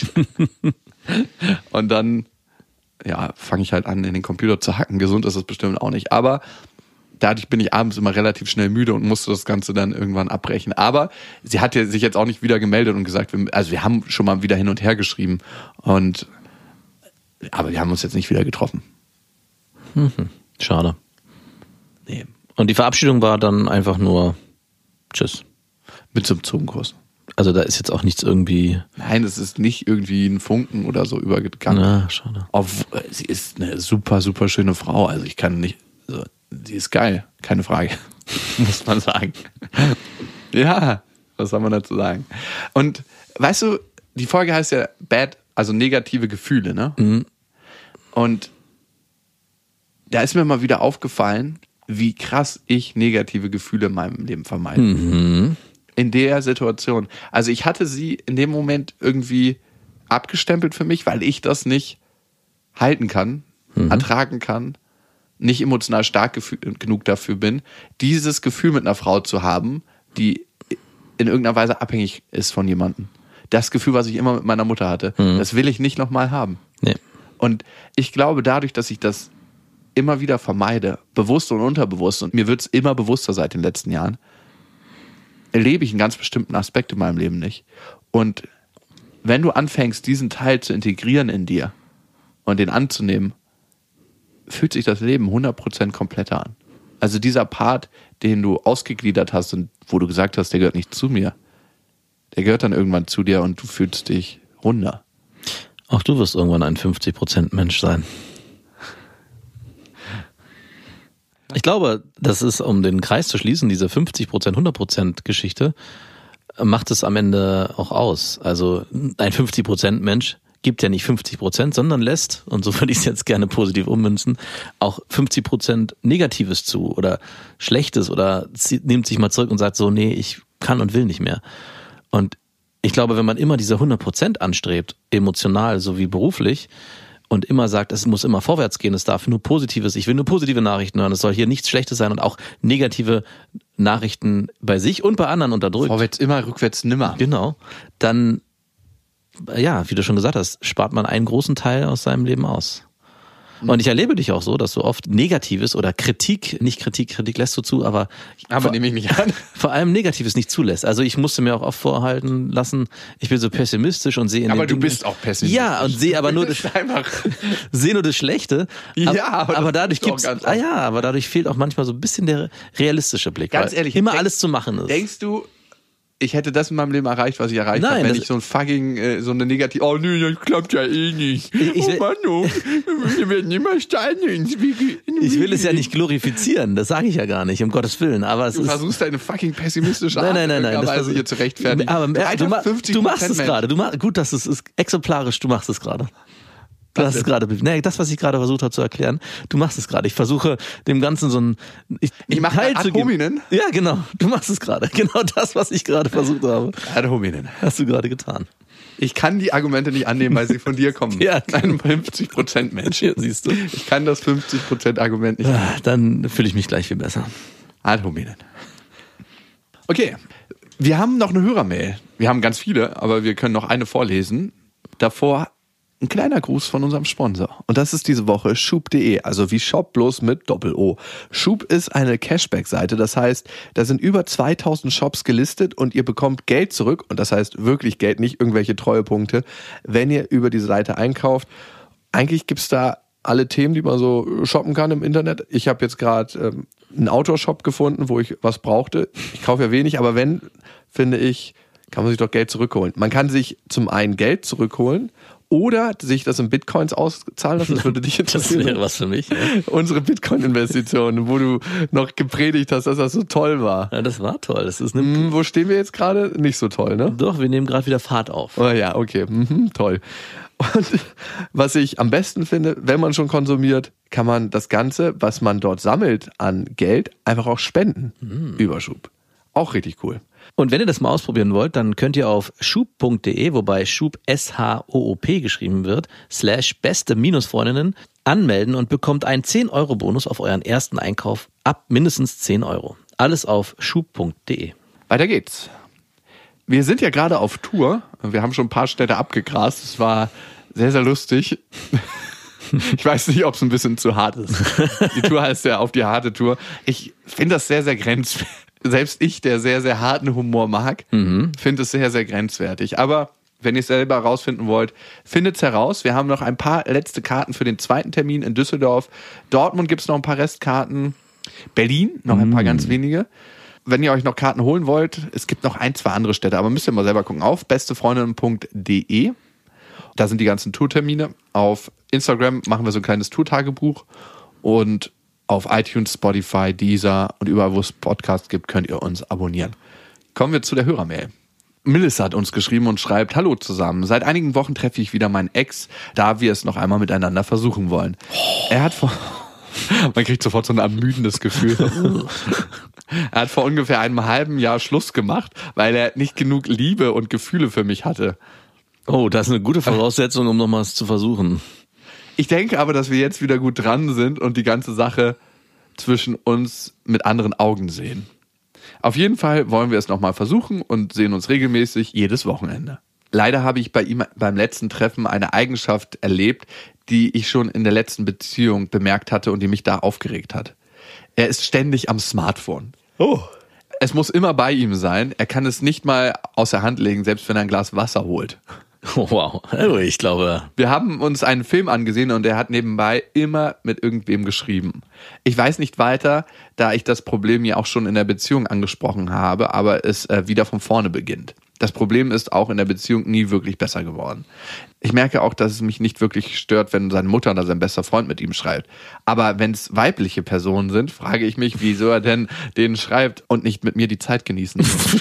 Und dann, ja, fange ich halt an, in den Computer zu hacken. Gesund ist das bestimmt auch nicht. Aber dadurch bin ich abends immer relativ schnell müde und musste das Ganze dann irgendwann abbrechen. Aber sie hat ja sich jetzt auch nicht wieder gemeldet und gesagt, wir, also wir haben schon mal wieder hin und her geschrieben. Und aber wir haben uns jetzt nicht wieder getroffen. Mhm. Schade. Nee. Und die Verabschiedung war dann einfach nur Tschüss. Mit so einem Zungenkuss. Also da ist jetzt auch nichts irgendwie... Nein, es ist nicht irgendwie ein Funken oder so übergegangen. Na, schade. Auf, sie ist eine super, super schöne Frau. Also ich kann nicht, also, sie ist geil, keine Frage, muss man sagen. Ja, was soll man dazu sagen? Und weißt du, die Folge heißt ja Bad, also negative Gefühle, ne? Mhm. Und da ist mir mal wieder aufgefallen, wie krass ich negative Gefühle in meinem Leben vermeide. Mhm. In der Situation. Also ich hatte sie in dem Moment irgendwie abgestempelt für mich, weil ich das nicht halten kann, mhm. ertragen kann, nicht emotional stark gefühl- genug dafür bin, dieses Gefühl mit einer Frau zu haben, die in irgendeiner Weise abhängig ist von jemandem. Das Gefühl, was ich immer mit meiner Mutter hatte, mhm. das will ich nicht nochmal haben. Nee. Und ich glaube, dadurch, dass ich das immer wieder vermeide, bewusst und unterbewusst, und mir wird es immer bewusster seit den letzten Jahren, erlebe ich einen ganz bestimmten Aspekt in meinem Leben nicht. Und wenn du anfängst, diesen Teil zu integrieren in dir und den anzunehmen, fühlt sich das Leben hundert Prozent kompletter an. Also dieser Part, den du ausgegliedert hast und wo du gesagt hast, der gehört nicht zu mir, der gehört dann irgendwann zu dir und du fühlst dich runder. Auch du wirst irgendwann ein fünfzig Prozent Mensch sein. Ich glaube, das ist, um den Kreis zu schließen, diese fünfzig Prozent, hundert Prozent Geschichte, macht es am Ende auch aus. Also ein fünfzig Prozent Mensch gibt ja nicht fünfzig Prozent, sondern lässt, und so würde ich es jetzt gerne positiv ummünzen, auch fünfzig Prozent Negatives zu oder Schlechtes oder nimmt sich mal zurück und sagt so, nee, ich kann und will nicht mehr. Und ich glaube, wenn man immer diese hundert Prozent anstrebt, emotional sowie beruflich, und immer sagt, es muss immer vorwärts gehen, es darf nur Positives, ich will nur positive Nachrichten hören, es soll hier nichts Schlechtes sein und auch negative Nachrichten bei sich und bei anderen unterdrückt. Vorwärts immer, rückwärts nimmer. Genau. Dann, ja, wie du schon gesagt hast, spart man einen großen Teil aus seinem Leben aus. Und ich erlebe dich auch so, dass du oft Negatives oder Kritik, nicht Kritik, Kritik lässt du zu, aber aber nehme ich nicht an. Vor allem Negatives nicht zulässt. Also ich musste mir auch oft vorhalten lassen, ich bin so pessimistisch und sehe in Aber den du bist auch pessimistisch. Ja, und sehe aber nur das sehe nur das Schlechte. Ja, aber, aber dadurch gibt's ah ja, aber dadurch fehlt auch manchmal so ein bisschen der realistische Blick. Ganz ehrlich, immer denk, alles zu machen ist. Denkst du, ich hätte das in meinem Leben erreicht, was ich erreicht habe, wenn ich so ein fucking, äh, so eine negative, oh nee, das klappt ja eh nicht. Ich, ich, oh Mann, oh, wir werden immer Steine ins Wege. Ich will es ja nicht glorifizieren, das sage ich ja gar nicht, um Gottes Willen. Aber es du ist, versuchst deine fucking pessimistische Art nein, nein, nein, nein, Weise hier zu rechtfertigen. Aber du, du machst es gerade, du mach, gut, dass es ist exemplarisch, du machst es gerade. Du hast es gerade, nee, das, was ich gerade versucht habe zu erklären, du machst es gerade. Ich versuche dem Ganzen so ein ich, ich mache Ad hominem. Ja, genau. Du machst es gerade. Genau das, was ich gerade versucht habe. Ad hominem. Hast du gerade getan. Ich kann die Argumente nicht annehmen, weil sie von dir kommen. Ja, ein fünfzig Prozent Mensch. Ja, siehst du. Ich kann das fünfzig Prozent Argument nicht annehmen. Dann fühle ich mich gleich viel besser. Ad hominem. Okay. Wir haben noch eine Hörermail. Wir haben ganz viele, aber wir können noch eine vorlesen. Davor ein kleiner Gruß von unserem Sponsor. Und das ist diese Woche Schub punkt de, also wie Shop bloß mit Doppel-O. Schub ist eine Cashback-Seite, das heißt, da sind über zweitausend Shops gelistet und ihr bekommt Geld zurück, und das heißt wirklich Geld, nicht irgendwelche Treuepunkte, wenn ihr über diese Seite einkauft. Eigentlich gibt's da alle Themen, die man so shoppen kann im Internet. Ich habe jetzt gerade ähm, einen Outdoor-Shop gefunden, wo ich was brauchte. Ich kaufe ja wenig, aber wenn, finde ich, kann man sich doch Geld zurückholen. Man kann sich zum einen Geld zurückholen oder sich das in Bitcoins auszahlen lassen, das würde dich interessieren. Das wäre was für mich. Ja. Unsere Bitcoin-Investition, wo du noch gepredigt hast, dass das so toll war. Ja, das war toll. Das ist eine hm, wo stehen wir jetzt gerade? Nicht so toll, ne? Doch, wir nehmen gerade wieder Fahrt auf. Oh ja, okay, mhm, toll. Und was ich am besten finde, wenn man schon konsumiert, kann man das Ganze, was man dort sammelt an Geld, einfach auch spenden. Mhm. Überschub. Auch richtig cool. Und wenn ihr das mal ausprobieren wollt, dann könnt ihr auf schub punkt de, wobei Schub S H O O P geschrieben wird, slash beste Minusfreundinnen anmelden und bekommt einen zehn Euro Bonus auf euren ersten Einkauf ab mindestens zehn Euro. Alles auf schub punkt de. Weiter geht's. Wir sind ja gerade auf Tour. Wir haben schon ein paar Städte abgegrast. Es war sehr, sehr lustig. Ich weiß nicht, ob es ein bisschen zu hart ist. Die Tour heißt ja auf die harte Tour. Ich finde das sehr, sehr grenzwertig. Selbst ich, der sehr, sehr harten Humor mag, mhm. finde es sehr, sehr grenzwertig. Aber wenn ihr es selber herausfinden wollt, findet es heraus. Wir haben noch ein paar letzte Karten für den zweiten Termin in Düsseldorf. Dortmund gibt es noch ein paar Restkarten. Berlin noch ein paar mhm. ganz wenige. Wenn ihr euch noch Karten holen wollt, es gibt noch ein, zwei andere Städte, aber müsst ihr mal selber gucken. Auf bestefreundinnen punkt de. Da sind die ganzen Tourtermine. Auf Instagram machen wir so ein kleines Tourtagebuch. Und auf iTunes, Spotify, Deezer und überall, wo es Podcasts gibt, könnt ihr uns abonnieren. Kommen wir zu der Hörermail. Melissa hat uns geschrieben und schreibt: Hallo zusammen. Seit einigen Wochen treffe ich wieder meinen Ex, da wir es noch einmal miteinander versuchen wollen. Oh. Er hat vor... Man kriegt sofort so ein ermüdendes Gefühl. Er hat vor ungefähr einem halben Jahr Schluss gemacht, weil er nicht genug Liebe und Gefühle für mich hatte. Oh, das ist eine gute Voraussetzung, um noch mal was zu versuchen. Ich denke aber, dass wir jetzt wieder gut dran sind und die ganze Sache zwischen uns mit anderen Augen sehen. Auf jeden Fall wollen wir es nochmal versuchen und sehen uns regelmäßig jedes Wochenende. Leider habe ich bei ihm beim letzten Treffen eine Eigenschaft erlebt, die ich schon in der letzten Beziehung bemerkt hatte und die mich da aufgeregt hat. Er ist ständig am Smartphone. Oh. Es muss immer bei ihm sein. Er kann es nicht mal aus der Hand legen, selbst wenn er ein Glas Wasser holt. Oh, wow. Also ich glaube... Wir haben uns einen Film angesehen und er hat nebenbei immer mit irgendwem geschrieben. Ich weiß nicht weiter, da ich das Problem ja auch schon in der Beziehung angesprochen habe, aber es äh, wieder von vorne beginnt. Das Problem ist auch in der Beziehung nie wirklich besser geworden. Ich merke auch, dass es mich nicht wirklich stört, wenn seine Mutter oder sein bester Freund mit ihm schreibt. Aber wenn es weibliche Personen sind, frage ich mich, wieso er denn denen schreibt und nicht mit mir die Zeit genießen.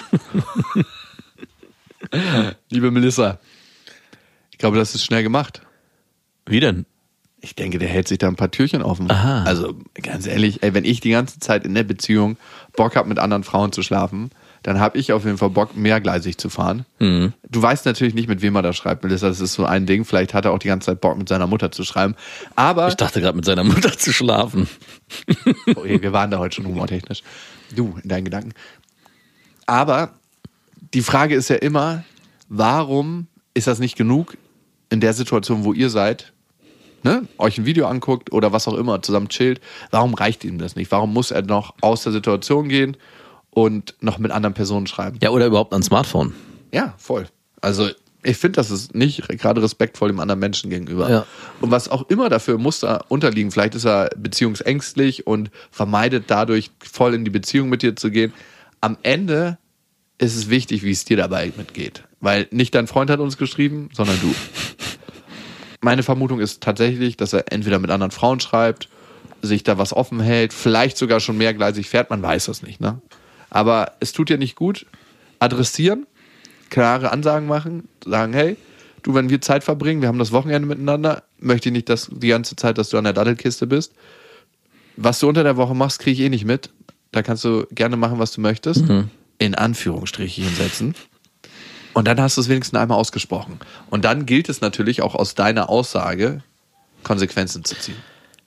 Liebe Melissa, ich glaube, das ist schnell gemacht. Wie denn? Ich denke, der hält sich da ein paar Türchen offen. Aha. Also ganz ehrlich, ey, wenn ich die ganze Zeit in der Beziehung Bock habe, mit anderen Frauen zu schlafen, dann habe ich auf jeden Fall Bock, mehrgleisig zu fahren. Mhm. Du weißt natürlich nicht, mit wem er da schreibt, Melissa, das ist so ein Ding. Vielleicht hat er auch die ganze Zeit Bock, mit seiner Mutter zu schreiben. Aber ich dachte gerade, mit seiner Mutter zu schlafen. Oh, ey, wir waren da heute schon humortechnisch. Du, in deinen Gedanken. Aber die Frage ist ja immer, warum ist das nicht genug in der Situation, wo ihr seid, ne, euch ein Video anguckt oder was auch immer, zusammen chillt, warum reicht ihm das nicht? Warum muss er noch aus der Situation gehen und noch mit anderen Personen schreiben? Ja, oder überhaupt ein Smartphone. Ja, voll. Also ich finde, das ist nicht gerade respektvoll dem anderen Menschen gegenüber. Ja. Und was auch immer dafür muss da unterliegen, vielleicht ist er beziehungsängstlich und vermeidet dadurch, voll in die Beziehung mit dir zu gehen. Am Ende ist es wichtig, wie es dir dabei mitgeht. Weil nicht dein Freund hat uns geschrieben, sondern du. Meine Vermutung ist tatsächlich, dass er entweder mit anderen Frauen schreibt, sich da was offen hält, vielleicht sogar schon mehrgleisig fährt, man weiß das nicht, ne? Aber es tut dir nicht gut. Adressieren, klare Ansagen machen, sagen, hey, du, wenn wir Zeit verbringen, wir haben das Wochenende miteinander, möchte ich nicht, dass die ganze Zeit, dass du an der Dattelkiste bist. Was du unter der Woche machst, kriege ich eh nicht mit. Da kannst du gerne machen, was du möchtest. Mhm. In Anführungsstrichen setzen. Und dann hast du es wenigstens einmal ausgesprochen. Und dann gilt es natürlich auch aus deiner Aussage, Konsequenzen zu ziehen.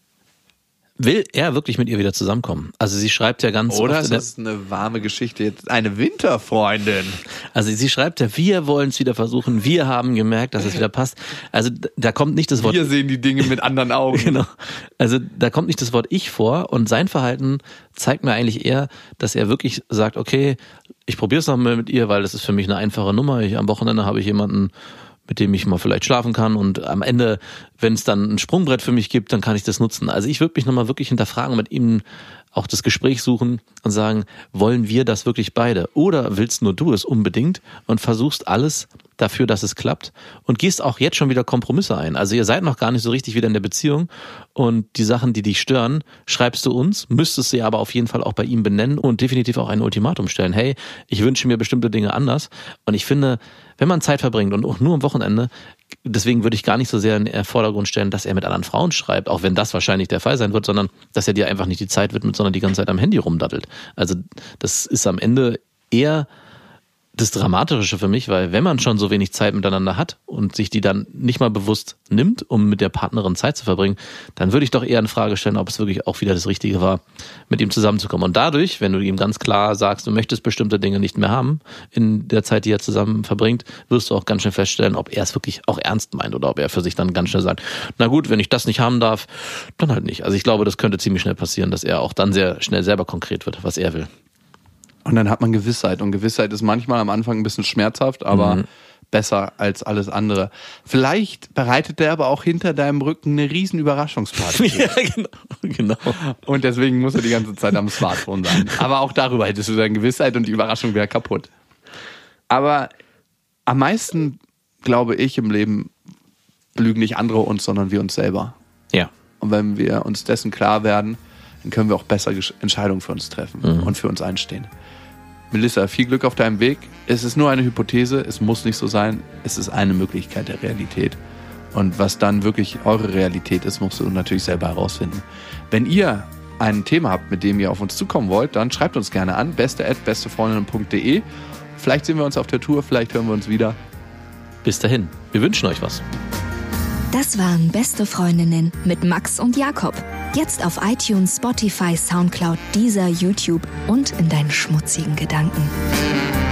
Will er wirklich mit ihr wieder zusammenkommen? Also sie schreibt ja ganz Oder oft... Oder ist das eine warme Geschichte, jetzt eine Winterfreundin? Also sie schreibt ja, wir wollen es wieder versuchen, wir haben gemerkt, dass es wieder passt. Also da kommt nicht das Wort... Wir sehen die Dinge mit anderen Augen. Genau. Also da kommt nicht das Wort ich vor und sein Verhalten zeigt mir eigentlich eher, dass er wirklich sagt, okay, ich probiere es nochmal mit ihr, weil das ist für mich eine einfache Nummer. Ich, am Wochenende habe ich jemanden, mit dem ich mal vielleicht schlafen kann und am Ende, wenn es dann ein Sprungbrett für mich gibt, dann kann ich das nutzen. Also ich würde mich nochmal wirklich hinterfragen, mit ihm auch das Gespräch suchen und sagen, wollen wir das wirklich beide? Oder willst nur du es unbedingt und versuchst alles dafür, dass es klappt und gehst auch jetzt schon wieder Kompromisse ein. Also ihr seid noch gar nicht so richtig wieder in der Beziehung und die Sachen, die dich stören, schreibst du uns, müsstest sie aber auf jeden Fall auch bei ihm benennen und definitiv auch ein Ultimatum stellen. Hey, ich wünsche mir bestimmte Dinge anders und ich finde, wenn man Zeit verbringt und auch nur am Wochenende, deswegen würde ich gar nicht so sehr in den Vordergrund stellen, dass er mit anderen Frauen schreibt, auch wenn das wahrscheinlich der Fall sein wird, sondern dass er dir einfach nicht die Zeit widmet, sondern die ganze Zeit am Handy rumdattelt. Also das ist am Ende eher das Dramatische für mich, weil wenn man schon so wenig Zeit miteinander hat und sich die dann nicht mal bewusst nimmt, um mit der Partnerin Zeit zu verbringen, dann würde ich doch eher in Frage stellen, ob es wirklich auch wieder das Richtige war, mit ihm zusammenzukommen. Und dadurch, wenn du ihm ganz klar sagst, du möchtest bestimmte Dinge nicht mehr haben in der Zeit, die er zusammen verbringt, wirst du auch ganz schnell feststellen, ob er es wirklich auch ernst meint oder ob er für sich dann ganz schnell sagt, na gut, wenn ich das nicht haben darf, dann halt nicht. Also ich glaube, das könnte ziemlich schnell passieren, dass er auch dann sehr schnell selber konkret wird, was er will. Und dann hat man Gewissheit. Und Gewissheit ist manchmal am Anfang ein bisschen schmerzhaft, aber Mhm. besser als alles andere. Vielleicht bereitet der aber auch hinter deinem Rücken eine riesen Überraschungsparty. Ja, genau, genau. Und deswegen muss er die ganze Zeit am Smartphone sein. Aber auch darüber hättest du deine Gewissheit und die Überraschung wäre kaputt. Aber am meisten, glaube ich, im Leben lügen nicht andere uns, sondern wir uns selber. Ja. Und wenn wir uns dessen klar werden, dann können wir auch besser Entscheidungen für uns treffen Mhm. und für uns einstehen. Melissa, viel Glück auf deinem Weg. Es ist nur eine Hypothese, es muss nicht so sein. Es ist eine Möglichkeit der Realität. Und was dann wirklich eure Realität ist, musst du natürlich selber herausfinden. Wenn ihr ein Thema habt, mit dem ihr auf uns zukommen wollt, dann schreibt uns gerne an, beste at bestefreundinnen punkt de. Vielleicht sehen wir uns auf der Tour, vielleicht hören wir uns wieder. Bis dahin, wir wünschen euch was. Das waren Beste Freundinnen mit Max und Jakob. Jetzt auf iTunes, Spotify, Soundcloud, Deezer, YouTube und in deinen schmutzigen Gedanken.